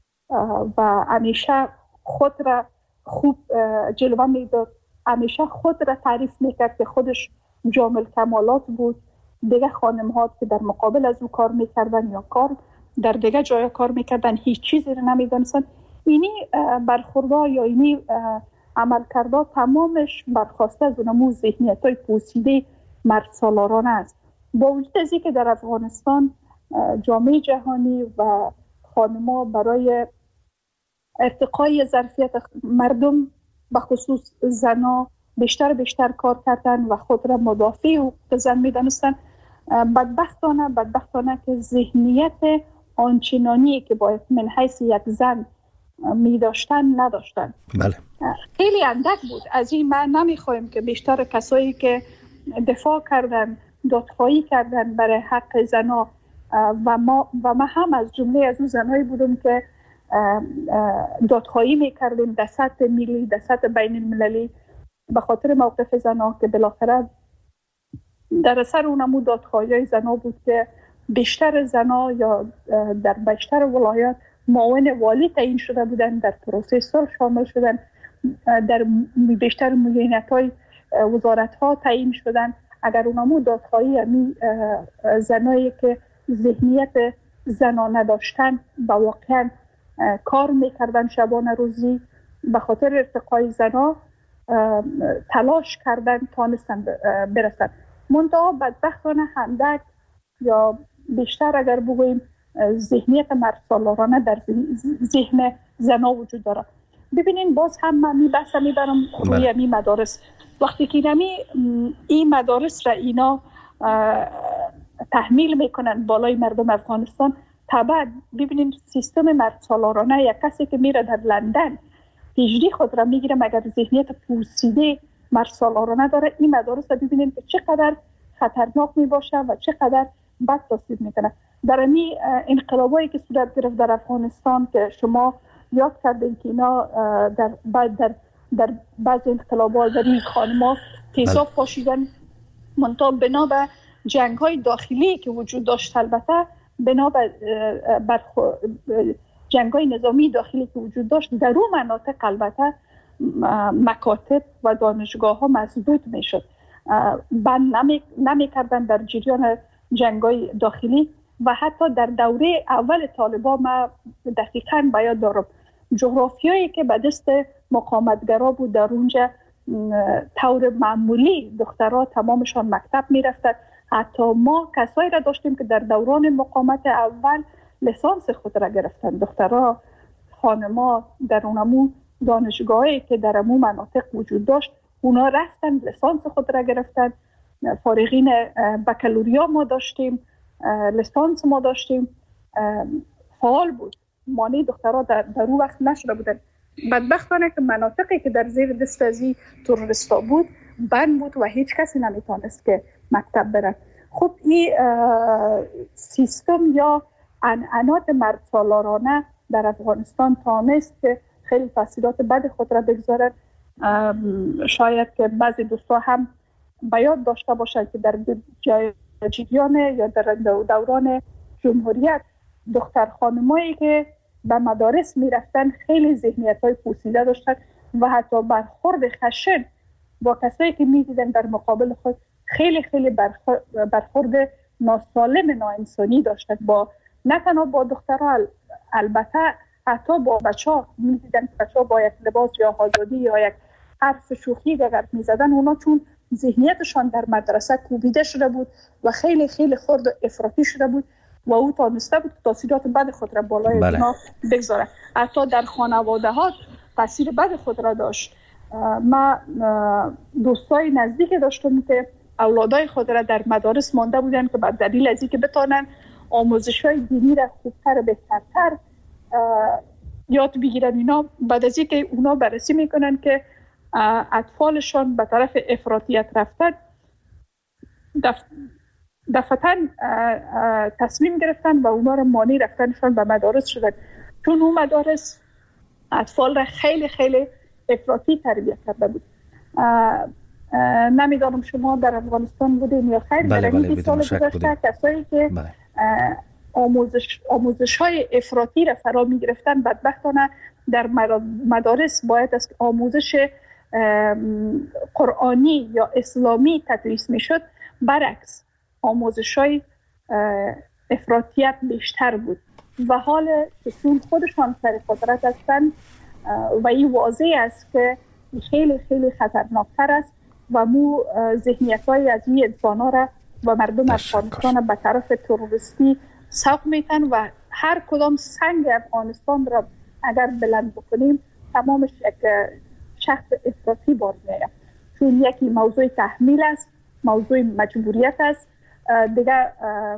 و همیشه خود را خوب جلوه میداد، همیشه خود را تعریف میکرد که خودش جامع کمالات بود. دیگه خانم‌ها که در مقابل از او کار میکردن یا کار در دیگه جای کار میکردن هیچ چیزی را نمیدانستن. اینی برخوردها یا اینی عمل کرده تمامش برخواسته از اونمو ذهنیت‌های پوسیده مردسالارانه است. با وجود از اینکه در افغانستان جامعه جهانی و خانم‌ها برای ارتقای ظرفیت مردم به خصوص زنها بیشتر بیشتر کار کردن و خود را مدافع حقوق زن می‌دانستند، بدبختانه بدبختانه که ذهنیت آنچنانی که باید من حیث یک زن می داشتن نداشتن. بله. خیلی اندک بود. از این من نمیخوایم که بیشتر کسایی که دفاع کردن، دادخواهی کردن برای حق زنها و ما و ما هم از جمله از اون زنهایی بودم که دادخواهی میکردیم در سطح ملی، در سطح بین المللی به خاطر موقف زنها که بالاخره در اثر اونمو دادخواهی زنها بود که بیشتر زنها یا در بیشتر ولایات معاون والی تعیین شده بودن، در پروسه صلح شامل شدن، در بیشتر معاونت‌های وزارت‌ها تعیین شدن. اگر اونمو دادخواهی امی زنایی که ذهنیت زنانه داشتن با واقعا کار میکردن شبانه روزی به خاطر ارتقای زنها تلاش کردن تانستن برسن، منتها بدبختانه هندک یا بیشتر اگر بگوییم ذهنیت مردسالارانه در ذهن زنها وجود داره. ببینین باز هم من می بحثم میبرم روی این مدارس. وقتی که نمی این مدارس را اینا تحمیل میکنن بالای مردم افغانستان، طبعا ببینین سیستم مردسالارانه یک کسی که میره در لندن پیشدی خود را میگیره مگر ذهنیت پوسیده مردسالارانه داره، این مدارس را ببینین که چقدر خطرناک میباشه و چقدر بد تاثیر میکنه. در این انقلابایی که صورت گرفت در افغانستان که شما یاد کردین که اینا در بعد در در بعض انقلابات در این خانم‌ها تیزاب پاشیدن، منتها بنا به جنگ‌های داخلی که وجود داشت، البته بنا به جنگ‌های نظامی داخلی که وجود داشت در اون مناطق البته مکاتب و دانشگاه‌ها مسدود می‌شد، بند نمی نمی‌کردن در جریان جنگ‌های داخلی. و حتی در دوره اول طالبان ما دقیقاً باید دارم جغرافیایی که به دست مقاومتگرا بود در اونجا طور معمولی دخترها تمامشان مکتب میرفتند. حتی ما کسایی را داشتیم که در دوران مقاومت اول لیسانس خود را گرفتن، دخترها خانما در اونمو دانشگاهی که در امو مناطق وجود داشت اونا رفتن لیسانس خود را گرفتن. فارغین بکالوریا ما داشتیم، لیسانس ما داشتیم، فعال بود. مانع دخترها در, در اون وقت نشده بودن. بدبختانه که مناطقی که در زیر دست ازی تروریستا بود بند بود و هیچ کسی نمیتونست که مکتب بره. خب این سیستم یا عنعنات مردسالارانه در افغانستان تانست که خیلی تاثیرات بد خود را بگذارد. شاید که بعضی دوستا هم بیاد داشته باشد که در جریان یا در دوران جمهوریت دختر خانمایی که به مدارس می رفتن خیلی ذهنیت های پوسیده داشتن و حتی برخورد خشن با کسایی که می دیدن در مقابل خود خیلی خیلی برخورد ناسالم ناانسانی داشتن، با نه تنها با دخترها، البته حتی با بچه ها می دیدن که بچه ها با یک لباس یا آزادی یا یک حرف شوخی اگر می زدن، اونا چون ذهنیتشان در مدرسه کوبیده شده بود و خیلی خیلی خرد و افراطی شده بود و او تانسته بود تاثیرات بد خود را بالای بله. اونا بگذاره. حتی در خانواده ها تاثیر بد خود را داشت. ما دوستای نزدیک داشتم که اولادای خود را در مدارس مانده بودن که بعد دلیل از اینکه بتانن آموزش‌های دینی را خوبتر و بهترتر یاد بگیرن، اینا بعد از اینکه اونا بررسی میکنن که اطفالشان به طرف افراطیت رفتن، دف... دفعتاً تصمیم گرفتن و اونا را مانع رفتنشان به مدارس شدن، چون اون مدارس اطفال را خیلی خیلی افراطی تربیت کرده بود. نمیدانم شما در افغانستان بودین یا خیر، بله در بله این سال گذشته کسایی که بله. آموزش آموزش های افراطی را فرا می گرفتن، بدبختانه در مدارس باید از آموزش قرآنی یا اسلامی تدریس می شد، برعکس آموزش های افراطیت بیشتر بود و حال چون خودشان سر قدرت هستند و این واضح است که خیلی خیلی خطرناکتر است و مو ذهنیت های از این انسان ها را و مردم افغانستان به طرف تروریستی سوق میتن و هر کدام سنگ افغانستان را اگر بلند بکنیم تمامش یک شخص افراطی بار میاد، چون یکی موضوع تحمیل است، موضوع مجبوریت است، دیگه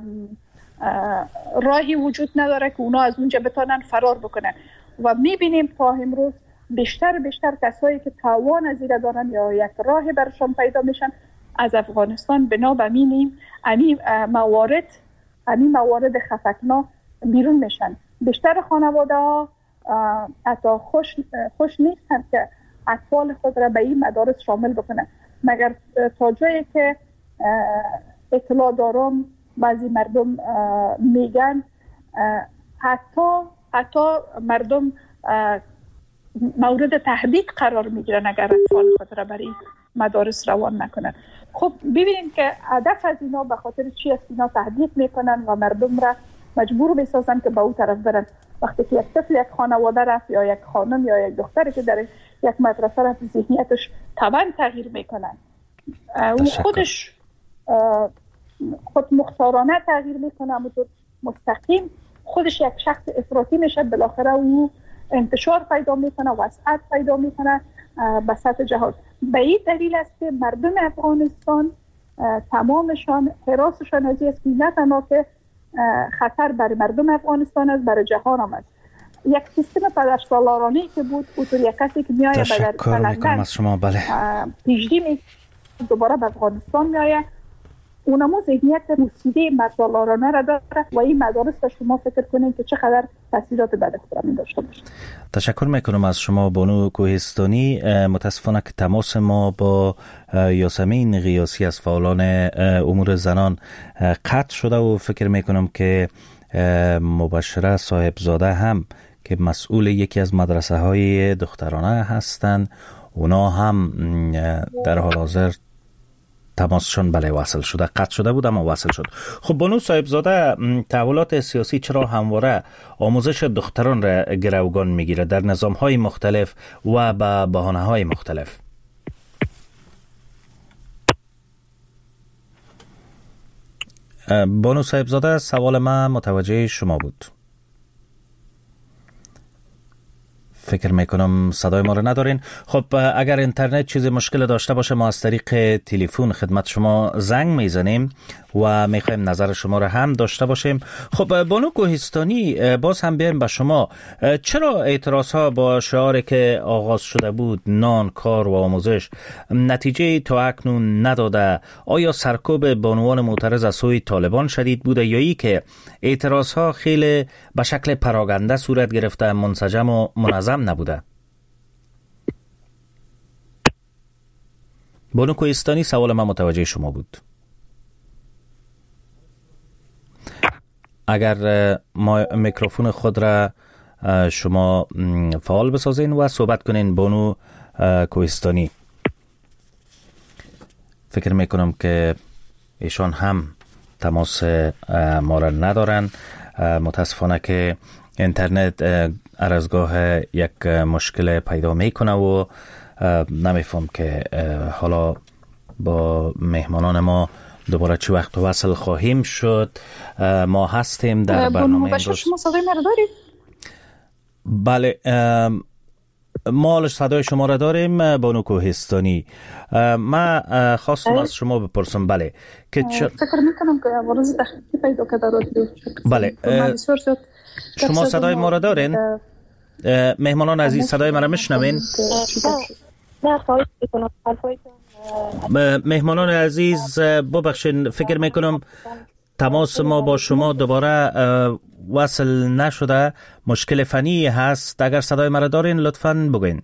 راهی وجود نداره که اونا از اونجا بتونن فرار بکنن و میبینیم تا امروز بیشتر بیشتر کسایی که توان از این دارن یا یک راه برشان پیدا میشن از افغانستان بنا به مینیم امی موارد امی موارد خطرناک بیرون میشن. بیشتر خانواده ها حتی خوش خوش نیستن که اطفال خود را به این مدارس شامل بکنن، مگر تا جایی که اطلاع دارم بعضی مردم میگن حتی حتی مردم مورد تهدید قرار میگیرن اگر اطفال خود را برای مدارس روان نکنن. خب ببینید که هدف از اینا به خاطر چی است؟ اینا تهدید میکنن و مردم را مجبور میسازن که به اون طرف برن. وقتی که یک طفل یک خانواده رفت یا یک خانم یا یک دختری که در یک مدرسه رفت، ذهنیتش طبعا تغییر میکنن، اون خودش خود مختارانه تغییر میکنه، همونطور مستقیم خودش یک شخص افراطی میشه، بالاخره او انتشار پیدا میکنه، وسعت پیدا میکنه به سطح جهان. به این دلیل است که مردم افغانستان تمامشان حراسشان از این است که نه تنها که خطر برای مردم افغانستان است، برای جهان هم است. یک سیستم پدرسالارانه‌ای که بود، اونطور یک کسی که میآید تشکر میکنم از شما. بله پیشگی می دوباره به افغانستان میآید، اونمو ذهنیت موسیقی مردسالارانه را داره و این مدارس را شما فکر کنید که چقدر تاثیرات بد خود را داشته باشه. تشکر میکنم از شما بانو کوهستانی. متاسفانه که تماس ما با یاسمین غیاسی از فعالان امور زنان قطع شده و فکر میکنم که مبشره صاحبزاده هم که مسئول یکی از مدرسه های دخترانه هستند، اونا هم در حال حاضر تماسشون بله وصل شده، قطع شده بود اما وصل شد. خب بانو صاحبزاده، تحولات سیاسی چرا همواره آموزش دختران را گروگان میگیره در نظام‌های مختلف و به بهانه‌های مختلف؟ بانو صاحبزاده، سوال من متوجه شما بود. فکر میکنم صدای ما رو ندارین. خب اگر اینترنت چیزی مشکل داشته باشه ما از طریق تلفن خدمت شما زنگ میزنیم و میخوایم نظر شما رو هم داشته باشیم. خب بانو کوهستانی، باز هم بیایم به شما. چرا اعتراض ها با شعاری که آغاز شده بود نان، کار و آموزش نتیجه تا اکنون نداده؟ آیا سرکوب بانوان معترض از سوی طالبان شدید بوده یا ای که اعتراض ها خیلی به شکل پراگنده صورت گرفته، منسجم و منظم نبوده؟ بانو کوهستانی، سوال من متوجه شما بود. اگر ما میکروفون خود را شما فعال بسازین و صحبت کنین. بانو کوهستانی، فکر میکنم که ایشان هم تماس ما را ندارن. متاسفانه که اینترنت هر از گاه یک مشکل پیدا میکنه و نمیفهم که حالا با مهمانان ما دوباره چه وقت وصل خواهیم شد. ما هستیم در برنامه امروز. شما صدای ما را دارید؟ بله، ما صدای شما را داریم بانو کوهستانی. ما خواستم از شما بپرسم بله که چه... فکر میکنم که عوارض تخنیکی پیدا کرده رادیو. بله شما صدای ما را دارین؟ مهمانان عزیز صدای ما را میشنوین؟ مهمانان عزیز ببخشید، فکر میکنم تماس ما با شما دوباره وصل نشده، مشکل فنی هست. اگر صدای مرا دارین لطفاً بگوین.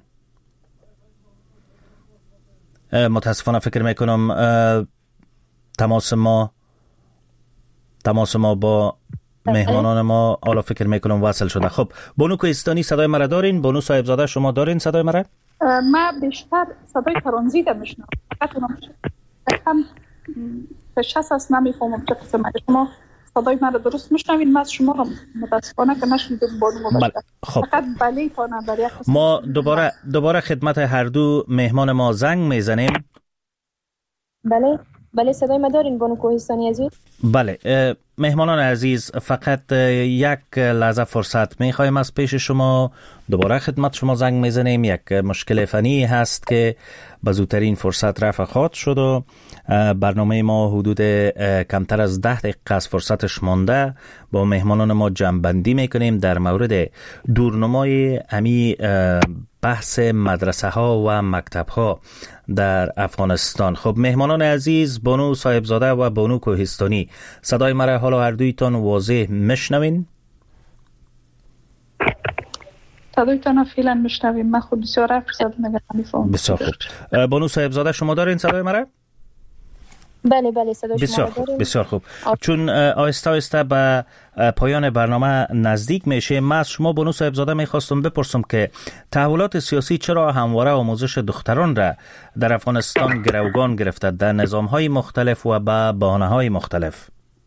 متاسفانه فکر میکنم تماس ما تماس ما با مهمانان ما حالا فکر میکنم وصل شده. خب بانو کوهستانی صدای مرا دارین؟ بانو صاحبزاده شما دارین صدای مرا؟ ما بیشتر صدای ترانزیت میشنم، فقط اونم هم فشست است، نمیفهمم چه قسمه. شما صدای من رو درست میشنوید؟ من از شما رو متاسفانه که نشنیدم بانو مباشر. خب. فقط بله تا نه در یک قسمه. ما دوباره دوباره خدمت هر دو مهمان ما زنگ میزنیم. بله بله صدای ما دارین بانو کوهستانی عزیز؟ بله مهمانان عزیز، فقط یک لحظه فرصت میخوایم از پیش شما. دوباره خدمت شما زنگ میزنیم. یک مشکل فنی هست که به زودترین فرصت رفع خواهد شد و برنامه ما حدود کمتر از ده دقیقه از فرصتش مانده. با مهمانان ما جمع‌بندی میکنیم در مورد دورنمای امی بحث مدرسه ها و مکتب ها در افغانستان. خب مهمانان عزیز، بانو صاحبزاده و بانو کوهستانی، صدای مرا حالا هر دویتان واضح میشنوین؟ صدایتان فعلا میشنویم. من خود بسیار فرصت نگه نمیفهمم. بسیار خوب. بانو صاحبزاده شما دارین صدای مرا؟ بله بله صدای شما بسیار خوب بسیار خوب. چون آهسته آهسته به پایان برنامه نزدیک میشه، من از شما بانو صاحبزاده میخواستم بپرسم که تحولات سیاسی چرا همواره آموزش دختران را در افغانستان گروگان گرفته در نظام‌های مختلف و به بهانه‌های مختلف؟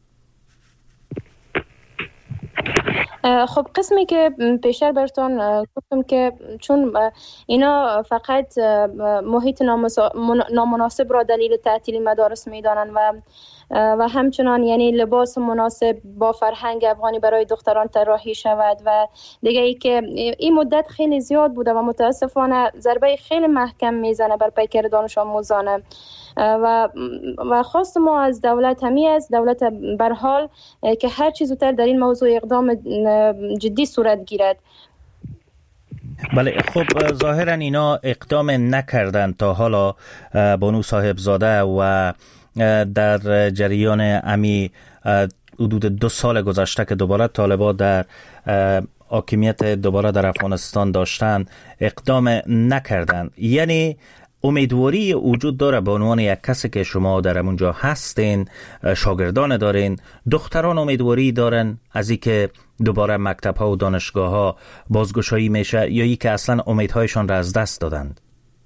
خب قسمی که پیشتر براتون گفتم که چون اینا فقط محیط نامناسب را دلیل تعطیل مدارس میدانند و و همچنان یعنی لباس مناسب با فرهنگ افغانی برای دختران طراحی شود و دیگه ای که این مدت خیلی زیاد بوده و متاسفانه ضربه خیلی محکم میزنه بر پیکر دانش آموزانه و و خواست ما از دولت همی است دولت بر حال که هر چیز زودتر در این موضوع اقدام جدی صورت گیرد. بله خب ظاهرا اینا اقدام نکردن تا حالا بانو صاحبزاده و در جریان امی حدود دو سال گذشته که دوباره طالبان در حاکمیت دوباره در افغانستان داشتن اقدام نکردن. یعنی امیدواری وجود داره به عنوان یک کسی که شما در اونجا هستین، شاگردان دارین، دختران امیدواری دارن از این که دوباره مکتب ها و دانشگاه ها بازگشایی میشه یا ای که اصلا امیدهایشان را از دست دادند؟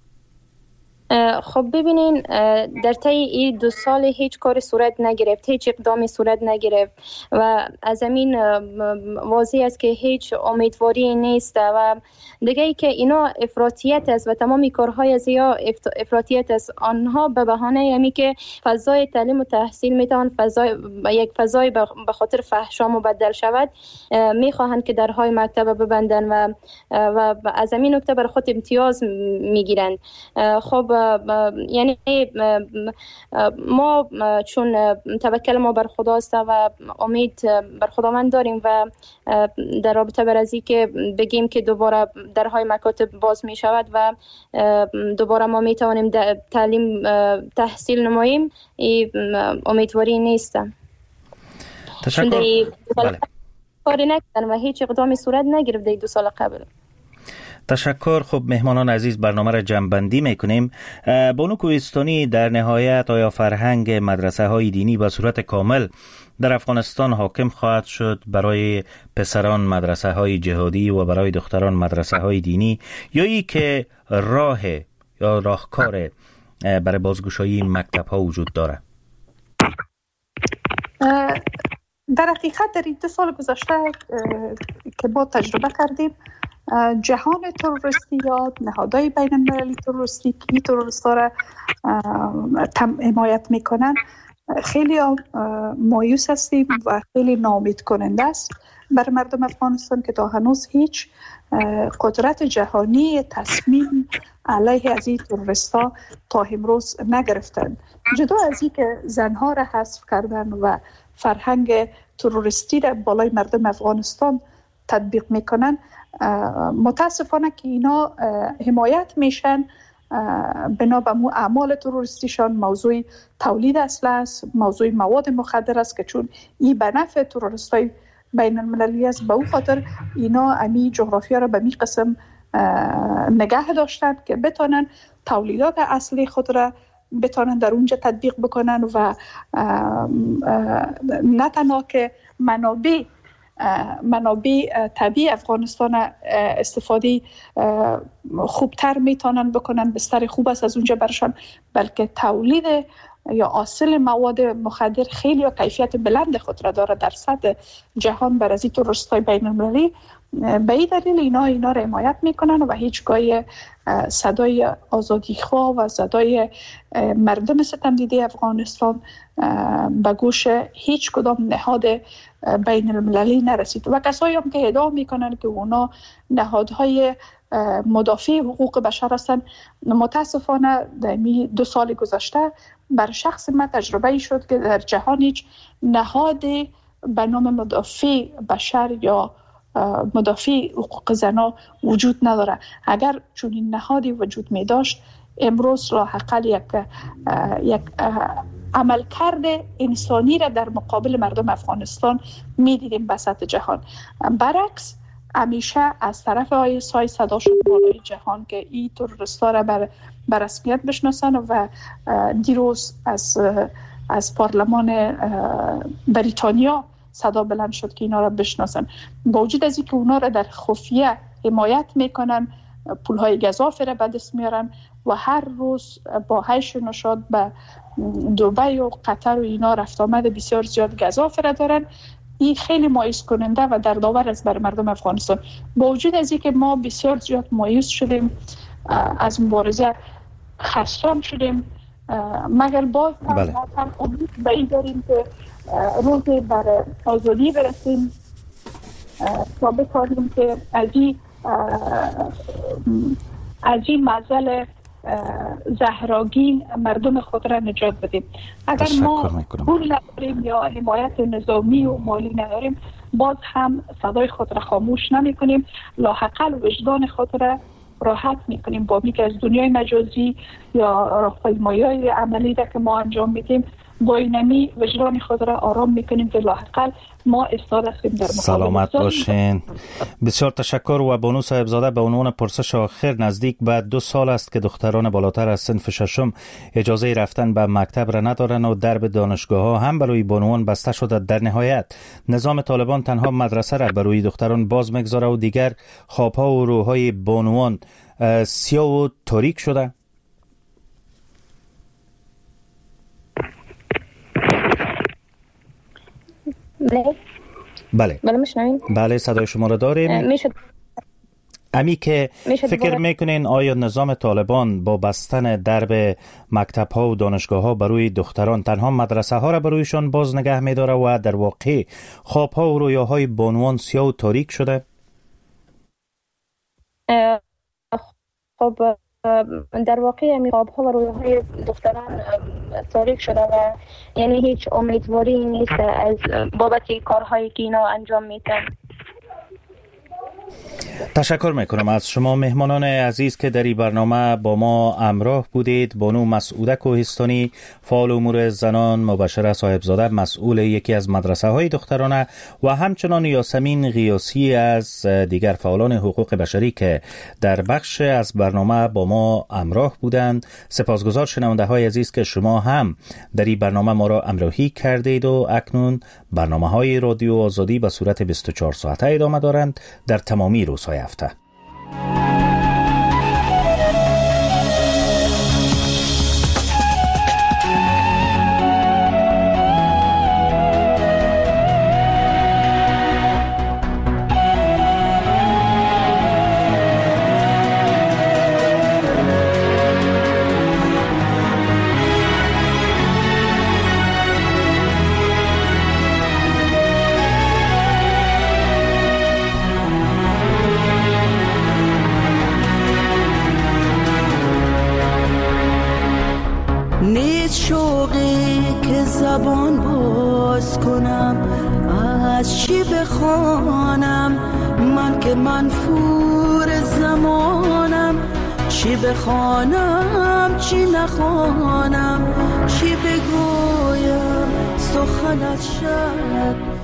خب ببینین در طی این دو سال هیچ کاری صورت نگرفت، هیچ اقدامی صورت نگرفت و از همین واضح است که هیچ امیدواری نیست و دیگه ای که اینا افراطیت است و تمامی کارهای از یا افراطیت است. آنها به بهانه همی که فضای تعلیم و تحصیل میتوان فضای یک فضای به خاطر فحشا مبدل شود میخواهند که درهای مکتب ببندن و و از همین نکته بر خود امتیاز میگیرند. خب یعنی ما چون توکل ما بر خداست و امید بر خداوند داریم و در رابطه بر ازی که بگیم که دوباره درهای مکاتب باز می شود و دوباره ما می توانیم تعلیم تحصیل نماییم، امیدواری نیست. تشکر. کاری نکردن و هیچ اقدامی صورت نگرفت در دو سال قبل. تشکر. خب مهمانان عزیز، برنامه را جمع‌بندی میکنیم. بانو کوهستانی، در نهایت آیا فرهنگ مدرسه های دینی به صورت کامل در افغانستان حاکم خواهد شد برای پسران مدرسه های جهادی و برای دختران مدرسه های دینی، یا ای که راه یا راهکار برای بازگشایی این مکتب ها وجود داره؟ در حقیقت در این دو سال گذشته که ما تجربه کردیم، جهان تروریستی یا نهادهای بین المللی تروریستی که این تروریست ها را حمایت میکنن، خیلی مایوس هستیم و خیلی ناامید کننده است برای مردم افغانستان که تا هنوز هیچ قدرت جهانی تصمیم علیه از این تروریست ها تا امروز نگرفتند. جدا از این که زنها را حذف کردن و فرهنگ تروریستی را بالای مردم افغانستان تطبیق میکنن، متاسفانه که اینا حمایت میشن بنا به اعمال تروریستیشان. موضوع تولید اسلحه است، موضوع مواد مخدر است که چون این به نفع تروریستای بین المللی است، به او خاطر اینا امی جغرافیا را به می قسم نگه داشتن که بتانن تولیدات اصلی خود را بتانن در اونجا تطبیق بکنن و نه تنها که منابع منابع طبیعی افغانستان استفاده خوبتر میتونن بکنن، بستر خوب است از اونجا برشان، بلکه تولید یا حاصل مواد مخدر خیلی یا کیفیت بلند خود را داره در سطح جهان بر از این تروریست‌های بین المللی. به این دلیل اینا اینا را حمایت میکنن و هیچگاه صدای آزادیخواه و صدای مردم ستمدیده افغانستان به گوش هیچ کدام نهاد بین المللی نرسید و کسایی هم که ادعا میکنن که اونا نهادهای مدافع حقوق بشر هستن، متاسفانه در دو سال گذشته بر شخص من تجربه ای شد که در جهان هیچ نهاد به نام مدافع بشر یا مدافع حقوق زنا وجود نداره. اگر چون این نهادی وجود می داشت، امروز راه حقل یک یک عمل کرده انسانی را در مقابل مردم افغانستان می دیدیم به سطح جهان. برعکس همیشه از طرف آی سای صدا شد بالای جهان که این تروریست‌ها را بر بر رسمیت بشناسن و دیروز از از پارلمان بریتانیا صدا بلند شد که اینا را بشناسن. با وجود از اینکه اونا را در خفیه حمایت میکنن، پولهای گزافه را به دست میارن و هر روز با هیش نشاط به دبی و قطر و اینا رفت آمد بسیار زیاد گزافه را دارن. این خیلی مایوس کننده و دردآور است بر مردم افغانستان. با وجود از اینکه ما بسیار زیاد مایوس شدیم، از مبارزه خستان شدیم، مگر باز هم بله. ما هم امید به این داریم که روزی بر آزادی برسیم تا بتانیم که از این از این معضل زهراگین مردم خود را نجات بدیم. اگر ما پول نداریم یا حمایت نظامی و مالی نداریم، باز هم صدای خود را خاموش نمی کنیم، لاحقل وجدان خود را راحت میکنیم با میگه از دنیای مجازی یا راهپیمایی عملی را که ما انجام میدیم، با اینمی وجدان خود را آرام میکنیم که لاحقل ما استاد هستیم در مقابل. سلامت باشین. بسیار تشکر. و بانو صاحب زاده، به عنوان پرسش آخر، نزدیک به دو سال است که دختران بالاتر از صنف ششم اجازه رفتن به مکتب را ندارن و درب دانشگاه ها هم برای بانوان بسته شده. در نهایت نظام طالبان تنها مدرسه را برای دختران باز میگذاره و دیگر خوابها و روحهای بانوان سیاه و تاریک شده. بله بله بله میشنوین؟ بله صدای شما را داریم. میشه امی که میشه فکر دوباره... میکنین آیا نظام طالبان با بستن درب مکتب ها و دانشگاه ها بروی دختران تنها مدرسه ها را برویشان باز نگه میداره و در واقع خواب ها و رویاهای بانوان سیاه و تاریک شده؟ خب در واقع می خواب ها و رویاهای دختران تاریک شده و یعنی هیچ امیدواری نیست از بابت کارهایی که اینا انجام میدن. تشکر میکنم از شما مهمانان عزیز که در این برنامه با ما همراه بودید. بانو مسعوده کوهستانی، فعال امور زنان، مبشره صاحبزاده مسئول یکی از مدرسه های دخترانه و همچنان یاسمین غیاسی از دیگر فعالان حقوق بشری که در بخش از برنامه با ما همراه بودند. سپاسگزار شنونده های عزیز که شما هم در این برنامه ما را همراهی کردید و اکنون برنامه های رادیو آزادی به صورت بیست و چهار ساعته ادامه دارند در تمامی روزهای هفته. زبان باز کنم از چی بخوانم، من که منفور زمانم. چی بخوانم چی نخوانم، چی بگویم سخنت شد